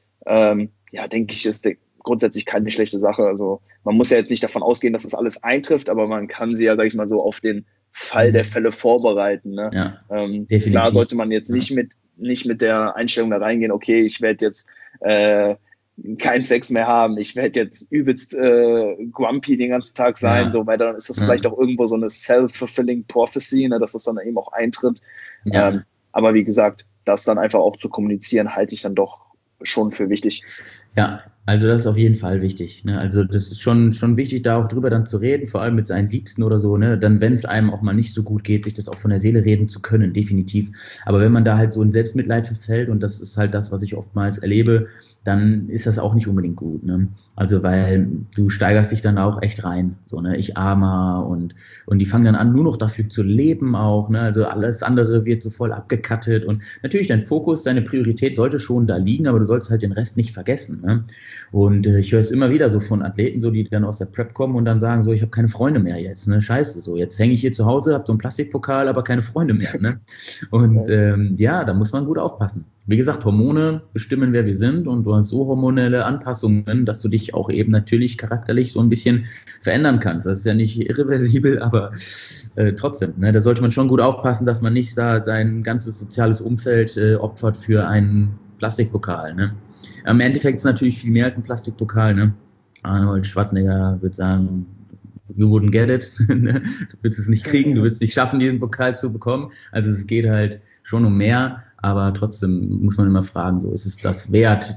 [SPEAKER 3] denke ich, ist grundsätzlich keine schlechte Sache. Also man muss ja jetzt nicht davon ausgehen, dass das alles eintrifft, aber man kann sie ja, sag ich mal so, auf den Fall der Fälle vorbereiten. Ne? Ja, klar sollte man jetzt nicht mit der Einstellung da reingehen, okay, ich werde jetzt keinen Sex mehr haben, ich werde jetzt übelst grumpy den ganzen Tag sein, so, weil dann ist das vielleicht auch irgendwo so eine self-fulfilling prophecy, ne, dass das dann eben auch eintritt.
[SPEAKER 2] Ja.
[SPEAKER 3] Aber wie gesagt, das dann einfach auch zu kommunizieren, halte ich dann doch schon für wichtig.
[SPEAKER 2] Ja, also das ist auf jeden Fall wichtig. Ne? Also das ist schon wichtig, da auch drüber dann zu reden, vor allem mit seinen Liebsten oder so. Ne? Dann, wenn es einem auch mal nicht so gut geht, sich das auch von der Seele reden zu können, definitiv. Aber wenn man da halt so in Selbstmitleid verfällt, und das ist halt das, was ich oftmals erlebe, dann ist das auch nicht unbedingt gut. Ne? Also weil du steigerst dich dann auch echt rein. So, ne? Ich Armer und die fangen dann an, nur noch dafür zu leben auch. Ne? Also alles andere wird so voll abgekattet. Und natürlich dein Fokus, deine Priorität sollte schon da liegen, aber du sollst halt den Rest nicht vergessen. Ne? Und ich höre es immer wieder so von Athleten, so die dann aus der Prep kommen und dann sagen so, ich habe keine Freunde mehr jetzt. Ne? Scheiße, so jetzt hänge ich hier zu Hause, habe so einen Plastikpokal, aber keine Freunde mehr. Ne? Und da muss man gut aufpassen. Wie gesagt, Hormone bestimmen, wer wir sind, und du hast so hormonelle Anpassungen, dass du dich auch eben natürlich charakterlich so ein bisschen verändern kannst. Das ist ja nicht irreversibel, aber trotzdem, ne, da sollte man schon gut aufpassen, dass man nicht sein ganzes soziales Umfeld opfert für einen Plastikpokal. Ne? Im Endeffekt ist es natürlich viel mehr als ein Plastikpokal. Ne? Arnold Schwarzenegger würde sagen, you wouldn't get it. Du willst es nicht kriegen, du willst es nicht schaffen, diesen Pokal zu bekommen. Also es geht halt schon um mehr, aber trotzdem muss man immer fragen, so ist es das wert,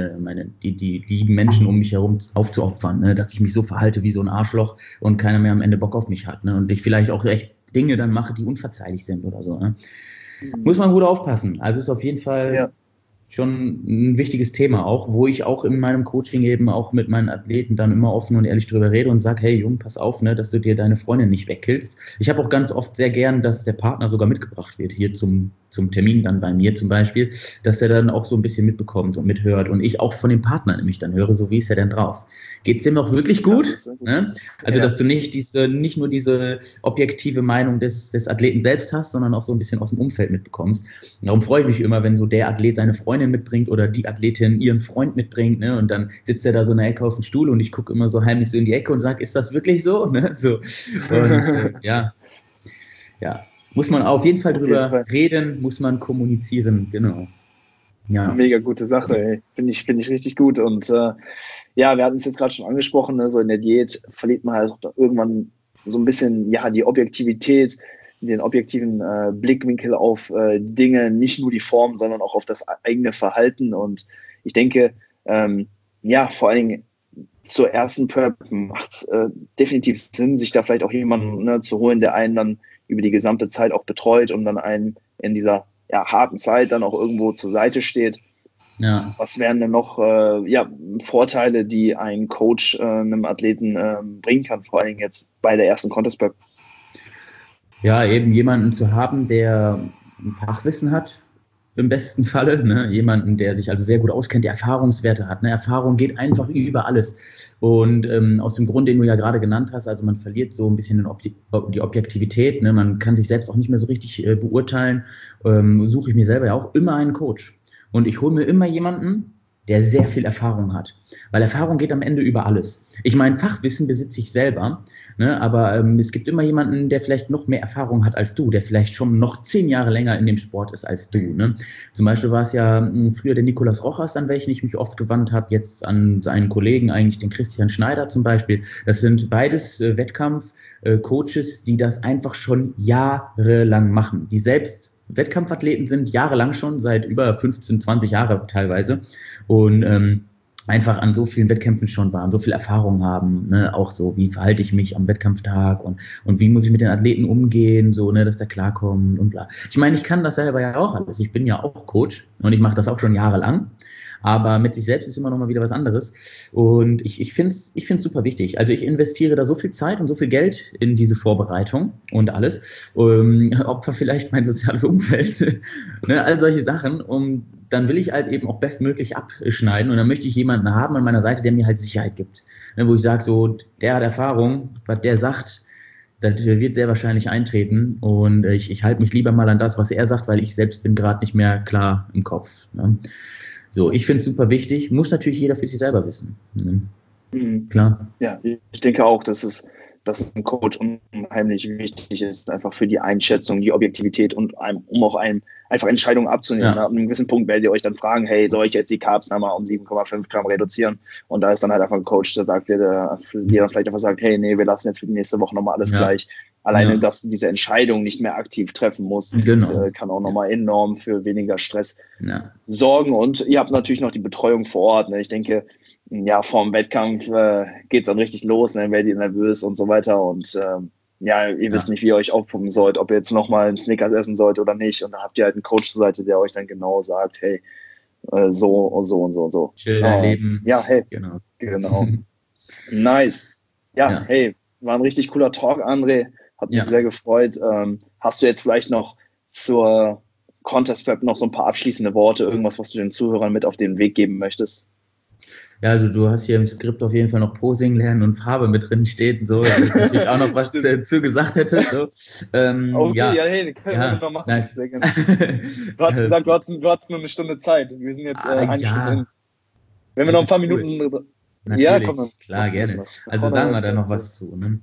[SPEAKER 2] die lieben Menschen um mich herum aufzuopfern, ne? Dass ich mich so verhalte wie so ein Arschloch und keiner mehr am Ende Bock auf mich hat, ne? Und ich vielleicht auch echt Dinge dann mache, die unverzeihlich sind oder so. Ne? Muss man gut aufpassen. Also ist auf jeden Fall schon ein wichtiges Thema auch, wo ich auch in meinem Coaching eben auch mit meinen Athleten dann immer offen und ehrlich drüber rede und sage, hey Junge, pass auf, ne, dass du dir deine Freundin nicht wegkillst. Ich habe auch ganz oft sehr gern, dass der Partner sogar mitgebracht wird, hier zum Termin dann bei mir zum Beispiel, dass er dann auch so ein bisschen mitbekommt und mithört und ich auch von dem Partner nämlich dann höre, so wie ist er denn drauf? Geht es dem auch wirklich gut? Ne? Also, dass du nicht nur diese objektive Meinung des Athleten selbst hast, sondern auch so ein bisschen aus dem Umfeld mitbekommst. Und darum freue ich mich immer, wenn so der Athlet seine Freundin mitbringt oder die Athletin ihren Freund mitbringt, ne? Und dann sitzt er da so in der Ecke auf dem Stuhl und ich gucke immer so heimlich so in die Ecke und sage, ist das wirklich so? Ne? So. Und ja. Muss man auf jeden Fall drüber reden, muss man kommunizieren, genau.
[SPEAKER 3] Ja. Mega gute Sache, ey. Finde ich richtig gut. Und wir hatten es jetzt gerade schon angesprochen, ne? So in der Diät verliert man halt irgendwann so ein bisschen die Objektivität, den objektiven Blickwinkel auf Dinge, nicht nur die Form, sondern auch auf das eigene Verhalten. Und ich denke, vor allen Dingen zur ersten Prep macht es definitiv Sinn, sich da vielleicht auch jemanden zu holen, der einen dann über die gesamte Zeit auch betreut und dann einen in dieser harten Zeit dann auch irgendwo zur Seite steht. Ja. Was wären denn noch Vorteile, die ein Coach einem Athleten bringen kann, vor allen Dingen jetzt bei der ersten Contest Prep?
[SPEAKER 2] Ja, eben jemanden zu haben, der ein Fachwissen hat, im besten Falle, ne? Jemanden, der sich also sehr gut auskennt, der Erfahrungswerte hat. Ne? Erfahrung geht einfach über alles. Und aus dem Grund, den du ja gerade genannt hast, also man verliert so ein bisschen die Objektivität, ne? Man kann sich selbst auch nicht mehr so richtig beurteilen, suche ich mir selber ja auch immer einen Coach. Und ich hole mir immer jemanden, der sehr viel Erfahrung hat. Weil Erfahrung geht am Ende über alles. Ich meine, Fachwissen besitze ich selber, ne? Aber es gibt immer jemanden, der vielleicht noch mehr Erfahrung hat als du, der vielleicht schon noch 10 Jahre länger in dem Sport ist als du. Ne? Zum Beispiel war es ja früher der Nicolas Rojas, an welchen ich mich oft gewandt habe, jetzt an seinen Kollegen, eigentlich den Christian Schneider zum Beispiel. Das sind beides Wettkampf-Coaches, die das einfach schon jahrelang machen, die selbst Wettkampfathleten sind, jahrelang schon, seit über 15, 20 Jahre teilweise und einfach an so vielen Wettkämpfen schon waren, so viel Erfahrung haben, ne? Auch so, wie verhalte ich mich am Wettkampftag und wie muss ich mit den Athleten umgehen, so, ne, dass der klarkommt und bla. Ich meine, ich kann das selber ja auch alles, ich bin ja auch Coach und ich mache das auch schon jahrelang. Aber mit sich selbst ist immer noch mal wieder was anderes. Und ich finde es super wichtig. Also ich investiere da so viel Zeit und so viel Geld in diese Vorbereitung und alles. Opfer vielleicht mein soziales Umfeld, ne, all solche Sachen. Und dann will ich halt eben auch bestmöglich abschneiden. Und dann möchte ich jemanden haben an meiner Seite, der mir halt Sicherheit gibt. Ne, wo ich sage, so, der hat Erfahrung, was der sagt, das wird sehr wahrscheinlich eintreten. Und ich halte mich lieber mal an das, was er sagt, weil ich selbst bin gerade nicht mehr klar im Kopf. Ne? So, ich finde es super wichtig, muss natürlich jeder für sich selber wissen. Ne? Klar.
[SPEAKER 3] Ja, ich denke auch, dass ein Coach unheimlich wichtig ist, einfach für die Einschätzung, die Objektivität und um auch einem einfach Entscheidungen abzunehmen.
[SPEAKER 2] Ja.
[SPEAKER 3] Ab einem gewissen Punkt werdet ihr euch dann fragen, hey, soll ich jetzt die Carbs nochmal um 7,5 Gramm reduzieren? Und da ist dann halt einfach ein Coach, der sagt, der dann vielleicht einfach sagt, hey, nee, wir lassen jetzt für die nächste Woche nochmal alles gleich. Alleine, dass diese Entscheidung nicht mehr aktiv treffen muss, kann auch nochmal enorm für weniger Stress sorgen. Und ihr habt natürlich noch die Betreuung vor Ort. Ne? Ich denke, ja, vorm Wettkampf geht es dann richtig los, ne? Werdet ihr nervös und so weiter. Und ihr wisst nicht, wie ihr euch aufpumpen sollt, ob ihr jetzt nochmal einen Snickers essen sollt oder nicht. Und da habt ihr halt einen Coach zur Seite, der euch dann genau sagt, hey, so und so und so und so.
[SPEAKER 2] Chill dein Leben.
[SPEAKER 3] Ja, hey. Genau. Nice. Ja, hey, war ein richtig cooler Talk, André. Hat mich sehr gefreut. Hast du jetzt vielleicht noch zur Contest Prep noch so ein paar abschließende Worte, irgendwas, was du den Zuhörern mit auf den Weg geben möchtest?
[SPEAKER 2] Ja, also du hast hier im Skript auf jeden Fall noch Posing lernen und Farbe mit drin steht und so, da ich natürlich auch noch was dazu gesagt hätte. So.
[SPEAKER 3] Hey, können wir noch machen. Sehr gerne. Du hast gesagt, du hattest nur eine Stunde Zeit. Wir sind jetzt eine Stunde hin. Wenn wir noch ein paar Minuten...
[SPEAKER 2] Natürlich, klar, gerne. Also sagen wir da noch was zu. Ne?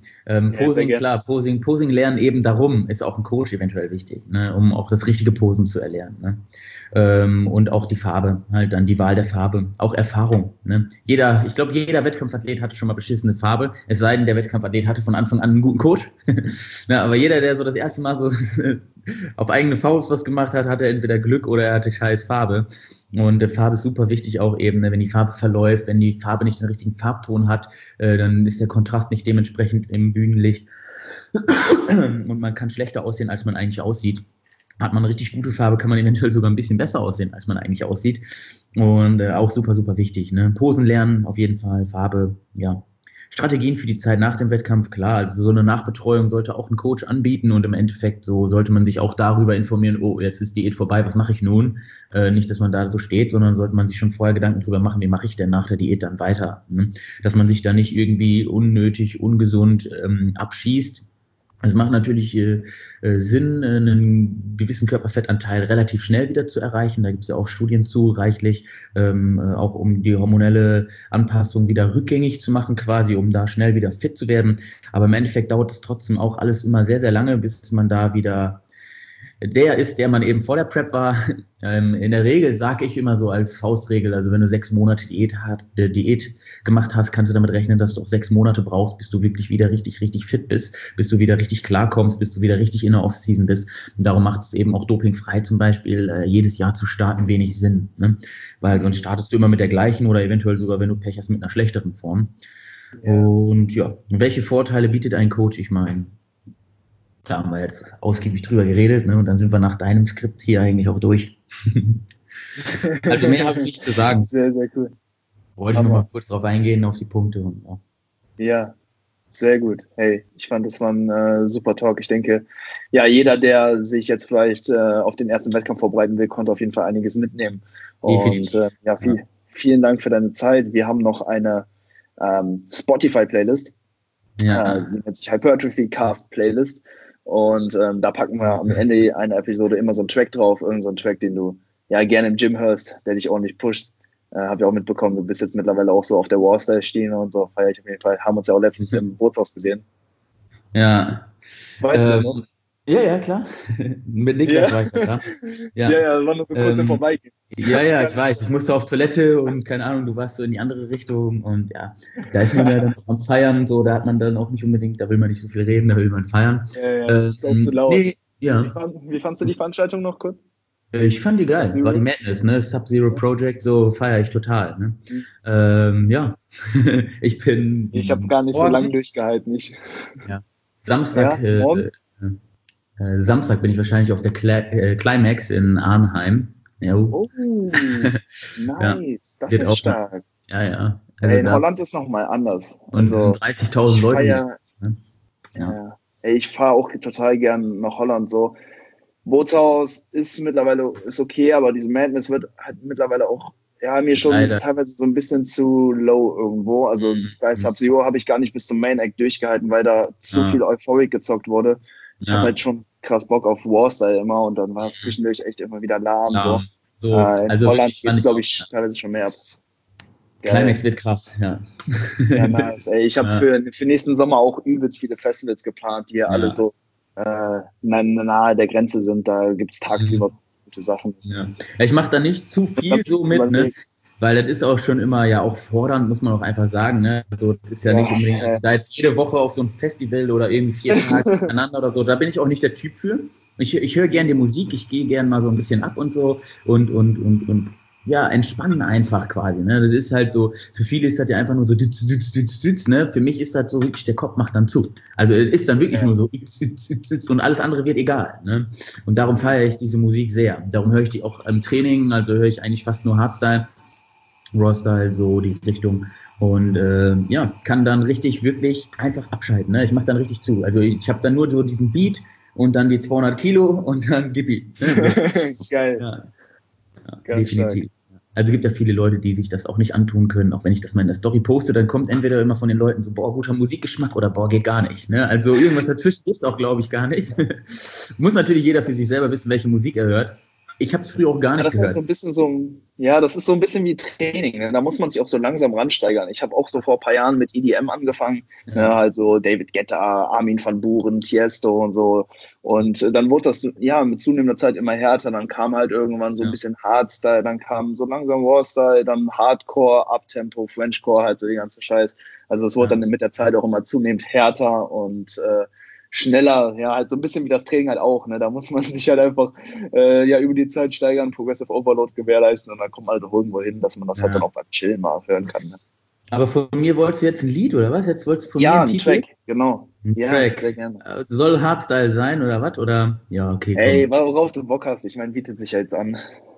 [SPEAKER 2] Posing lernen eben darum, ist auch ein Coach eventuell wichtig, ne? Um auch das richtige Posen zu erlernen. Ne? Und auch die Farbe, halt dann die Wahl der Farbe, auch Erfahrung. Ne? Ich glaube, jeder Wettkampfathlet hatte schon mal beschissene Farbe, es sei denn, der Wettkampfathlet hatte von Anfang an einen guten Coach. Ne? Aber jeder, der so das erste Mal so auf eigene Faust was gemacht hat, hatte entweder Glück oder er hatte scheiß Farbe. Und Farbe ist super wichtig auch eben, ne? Wenn die Farbe verläuft, wenn die Farbe nicht den richtigen Farbton hat, dann ist der Kontrast nicht dementsprechend im Bühnenlicht und man kann schlechter aussehen, als man eigentlich aussieht. Hat man eine richtig gute Farbe, kann man eventuell sogar ein bisschen besser aussehen, als man eigentlich aussieht. Und auch super, super wichtig. Ne? Posen lernen, auf jeden Fall, Farbe, Strategien für die Zeit nach dem Wettkampf, klar, also so eine Nachbetreuung sollte auch ein Coach anbieten und im Endeffekt so sollte man sich auch darüber informieren, oh, jetzt ist Diät vorbei, was mache ich nun? Nicht, dass man da so steht, sondern sollte man sich schon vorher Gedanken drüber machen, wie mache ich denn nach der Diät dann weiter? Ne? Dass man sich da nicht irgendwie unnötig, ungesund abschießt. Es macht natürlich Sinn, einen gewissen Körperfettanteil relativ schnell wieder zu erreichen. Da gibt es ja auch Studien zu, reichlich, auch um die hormonelle Anpassung wieder rückgängig zu machen, quasi, um da schnell wieder fit zu werden. Aber im Endeffekt dauert es trotzdem auch alles immer sehr, sehr lange, bis man da wieder der ist, der man eben vor der Prep war. In der Regel sage ich immer so als Faustregel, also wenn du 6 Monate Diät gemacht hast, kannst du damit rechnen, dass du auch 6 Monate brauchst, bis du wirklich wieder richtig, richtig fit bist, bis du wieder richtig klarkommst, bis du wieder richtig in der Off-Season bist. Und darum macht es eben auch dopingfrei zum Beispiel jedes Jahr zu starten wenig Sinn, ne? Weil sonst startest du immer mit der gleichen oder eventuell sogar, wenn du Pech hast, mit einer schlechteren Form. Und welche Vorteile bietet ein Coach? Ich meine, da haben wir jetzt ausgiebig drüber geredet, ne? Und dann sind wir nach deinem Skript hier eigentlich auch durch. Also mehr habe ich nicht zu sagen.
[SPEAKER 3] Sehr, sehr cool.
[SPEAKER 2] Wollte ich nochmal kurz drauf eingehen, auf die Punkte. Und,
[SPEAKER 3] ja, sehr gut. Hey, ich fand, das war ein super Talk. Ich denke, jeder, der sich jetzt vielleicht auf den ersten Wettkampf vorbereiten will, konnte auf jeden Fall einiges mitnehmen. Und vielen Dank für deine Zeit. Wir haben noch eine Spotify-Playlist, die nennt sich Hypertrophy Cast Playlist. Und da packen wir am Ende einer Episode immer so einen Track drauf, irgendeinen so einen Track, den du gerne im Gym hörst, der dich ordentlich pusht. Habe ich auch mitbekommen, du bist jetzt mittlerweile auch so auf der Wall-Style-Schiene und so, feiere ich auf jeden Fall. Haben uns ja auch letztens im Bootshaus gesehen.
[SPEAKER 2] Ja.
[SPEAKER 3] Weißt du das noch?
[SPEAKER 2] Ja, klar. Mit Niklas war ich da dran.
[SPEAKER 3] Ja, das war nur so kurz im Vorbeigehen.
[SPEAKER 2] Ja, ich weiß. Ich musste auf Toilette und keine Ahnung, du warst so in die andere Richtung und da ist man ja dann auch am Feiern, so, da hat man dann auch nicht unbedingt, da will man nicht so viel reden, da will man feiern.
[SPEAKER 3] Das ist auch zu laut.
[SPEAKER 2] Nee,
[SPEAKER 3] Wie fandst du die Veranstaltung noch kurz?
[SPEAKER 2] Ich fand die geil, war die Madness, ne? Sub-Zero Project, so feiere ich total, ne? Ich
[SPEAKER 3] habe gar nicht so lange durchgehalten.
[SPEAKER 2] Samstag bin ich wahrscheinlich auf der Climax in Arnheim.
[SPEAKER 3] Oh, nice, das ist stark.
[SPEAKER 2] Ja.
[SPEAKER 3] Also in Holland ist nochmal anders.
[SPEAKER 2] Und also, 30.000 Leute.
[SPEAKER 3] Ich fahre auch total gern nach Holland so. Bootshaus ist mittlerweile okay, aber diese Madness wird halt mittlerweile auch mir schon teilweise so ein bisschen zu low irgendwo. Also bei Sub-Zero habe ich gar nicht bis zum Main Act durchgehalten, weil da zu viel Euphoric gezockt wurde. Ich habe halt schon krass Bock auf Warstyle immer und dann war es zwischendurch echt immer wieder lahm. In Holland geht, glaube ich, teilweise schon mehr ab.
[SPEAKER 2] Climax wird krass,
[SPEAKER 3] Ja, nice. Ey, ich habe für nächsten Sommer auch übelst viele Festivals geplant, die alle so nahe der Grenze sind. Da gibt es tagsüber bestimmte Sachen.
[SPEAKER 2] Ja. Ich mache da nicht zu viel so mit, ne? Weil das ist auch schon immer ja auch fordernd, muss man auch einfach sagen. Ne? Also das ist ja nicht unbedingt, also da jetzt jede Woche auf so ein Festival oder irgendwie 4 Tage miteinander oder so, da bin ich auch nicht der Typ für. Ich höre gerne die Musik, ich gehe gerne mal so ein bisschen ab und so und ja, entspannen einfach quasi. Ne? Das ist halt so, für viele ist das ja einfach nur so, ne? Für mich ist das so wirklich, der Kopf macht dann zu. Also es ist dann wirklich nur so und alles andere wird egal. Ne? Und darum feiere ich diese Musik sehr. Darum höre ich die auch im Training, also höre ich eigentlich fast nur Hardstyle, Rawstyle, so die Richtung. Und ja, kann dann richtig, wirklich einfach abschalten. Ne? Ich mache dann richtig zu. Also ich habe dann nur so diesen Beat und dann die 200 Kilo und dann gib ihm.
[SPEAKER 3] Geil.
[SPEAKER 2] Ja. Ja, definitiv. Stark. Also gibt ja viele Leute, die sich das auch nicht antun können. Auch wenn ich das mal in der Story poste, dann kommt entweder immer von den Leuten so, boah, guter Musikgeschmack oder boah, geht gar nicht. Ne? Also irgendwas dazwischen ist auch, glaube ich, gar nicht. Muss natürlich jeder für sich selber wissen, welche Musik er hört. Ich habe es früher auch gar nicht
[SPEAKER 3] das
[SPEAKER 2] gehört.
[SPEAKER 3] Ist so ein bisschen das ist so ein bisschen wie Training. Ne? Da muss man sich auch so langsam ransteigern. Ich habe auch so vor ein paar Jahren mit EDM angefangen. Ja. Ne? Also David Guetta, Armin van Buuren, Tiesto und so. Und dann wurde das mit zunehmender Zeit immer härter. Dann kam halt irgendwann so ein bisschen Hardstyle, dann kam so langsam Rawstyle, dann Hardcore, Uptempo, Frenchcore, halt so die ganze Scheiß. Also es wurde dann mit der Zeit auch immer zunehmend härter und schneller, ja, halt so ein bisschen wie das Training halt auch, ne, da muss man sich halt einfach über die Zeit steigern, Progressive Overload gewährleisten und dann kommt man halt auch irgendwo hin, dass man das halt dann auch beim Chillen mal hören kann. Ne?
[SPEAKER 2] Aber von mir wolltest du jetzt ein Lied, oder was? Jetzt wolltest du von mir
[SPEAKER 3] einen Track, genau.
[SPEAKER 2] Ein Track. Sehr gerne. Soll Hardstyle sein, oder was? Oder? Ja, okay.
[SPEAKER 3] Ey, worauf du Bock hast, ich meine, bietet sich ja jetzt an.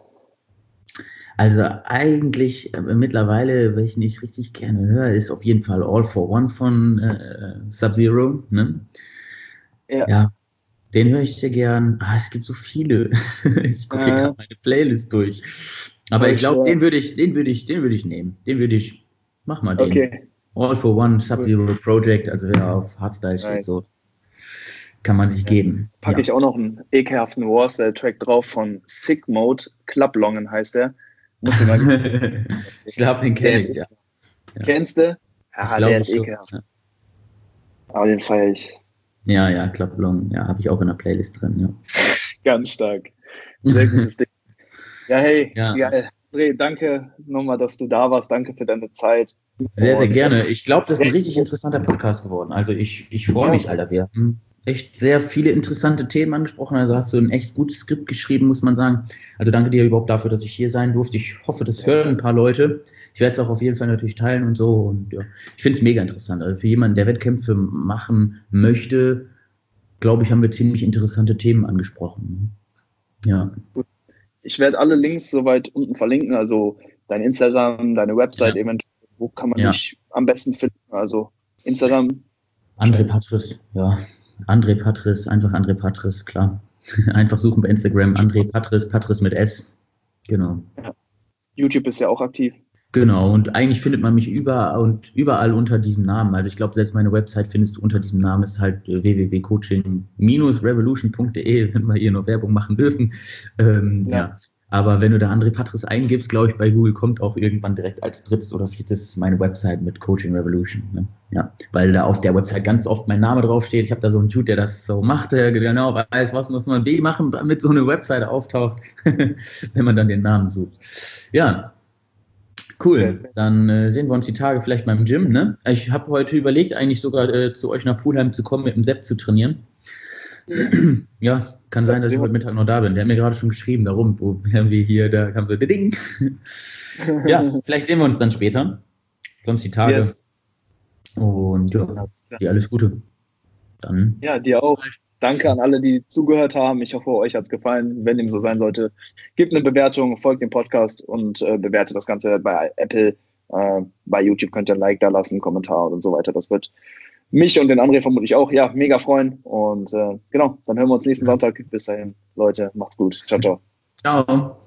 [SPEAKER 2] Also eigentlich mittlerweile, welchen ich richtig gerne höre, ist auf jeden Fall All for One von Sub-Zero, ne? Ja, den höre ich sehr gern. Es gibt so viele. Ich gucke hier gerade meine Playlist durch. Aber ich glaube, den würde ich nehmen. Mach mal den.
[SPEAKER 3] Okay.
[SPEAKER 2] All for One, Sub-Zero Project, also wer auf Hardstyle steht, so kann man sich geben.
[SPEAKER 3] Packe ich auch noch einen ekelhaften Warstyle-Track drauf von Sick Mode, Clublongen heißt der. Muss ich mal
[SPEAKER 2] ich glaube, den kenne ich, ja.
[SPEAKER 3] Kennst du? Ja, der ist ekelhaft. Ja. Aber den feiere ich.
[SPEAKER 2] Ja, Clublong, ja, habe ich auch in der Playlist drin, ja.
[SPEAKER 3] Ganz stark. Sehr gutes Ding. Ja, hey, geil. André, danke nochmal, dass du da warst. Danke für deine Zeit.
[SPEAKER 2] Sehr, sehr gerne. Ich glaube, das ist ein richtig interessanter Podcast geworden. Also ich freue mich, Alter. Wir haben echt sehr viele interessante Themen angesprochen. Also hast du ein echt gutes Skript geschrieben, muss man sagen. Also danke dir überhaupt dafür, dass ich hier sein durfte. Ich hoffe, das hören ein paar Leute. Ich werde es auch auf jeden Fall natürlich teilen und so. Und ja, ich finde es mega interessant. Also für jemanden, der Wettkämpfe machen möchte, glaube ich, haben wir ziemlich interessante Themen angesprochen. Ja.
[SPEAKER 3] Gut. Ich werde alle Links soweit unten verlinken. Also dein Instagram, deine Website eventuell. Wo kann man dich am besten finden? Also Instagram.
[SPEAKER 2] André Patris, ja. André Patris, einfach André Patris, klar. Einfach suchen bei Instagram, André Patris, Patris mit S. Genau.
[SPEAKER 3] Ja. YouTube ist ja auch aktiv.
[SPEAKER 2] Genau, und eigentlich findet man mich überall unter diesem Namen. Also ich glaube, selbst meine Website findest du unter diesem Namen, ist halt www.coaching-revolution.de, wenn wir hier nur Werbung machen dürfen. Ja. Aber wenn du da André Patris eingibst, glaube ich, bei Google kommt auch irgendwann direkt als drittes oder viertes meine Website mit Coaching Revolution. Ne? Ja, weil da auf der Website ganz oft mein Name draufsteht. Ich habe da so einen Dude, der das so macht, der genau weiß, was muss man machen, damit so eine Website auftaucht, wenn man dann den Namen sucht. Ja, cool. Dann sehen wir uns die Tage vielleicht mal im Gym. Ne? Ich habe heute überlegt, eigentlich sogar zu euch nach Pulheim zu kommen, mit dem Sepp zu trainieren. Ja, kann sein, dass ich heute Mittag noch da bin. Der hat mir gerade schon geschrieben, darum, wo wären wir hier, da kam so Ding. Ja, vielleicht sehen wir uns dann später. Sonst die Tage. Yes. Und ja, dir alles Gute. Dann.
[SPEAKER 3] Ja, dir auch. Danke an alle, die zugehört haben. Ich hoffe, euch hat es gefallen. Wenn dem so sein sollte, gebt eine Bewertung, folgt dem Podcast und bewertet das Ganze bei Apple. Bei YouTube könnt ihr ein Like da lassen, Kommentar und so weiter. Das wird mich und den André vermutlich auch, mega freuen. Und genau, dann hören wir uns nächsten Sonntag. Bis dahin, Leute, macht's gut. Ciao, ciao.
[SPEAKER 2] Ciao.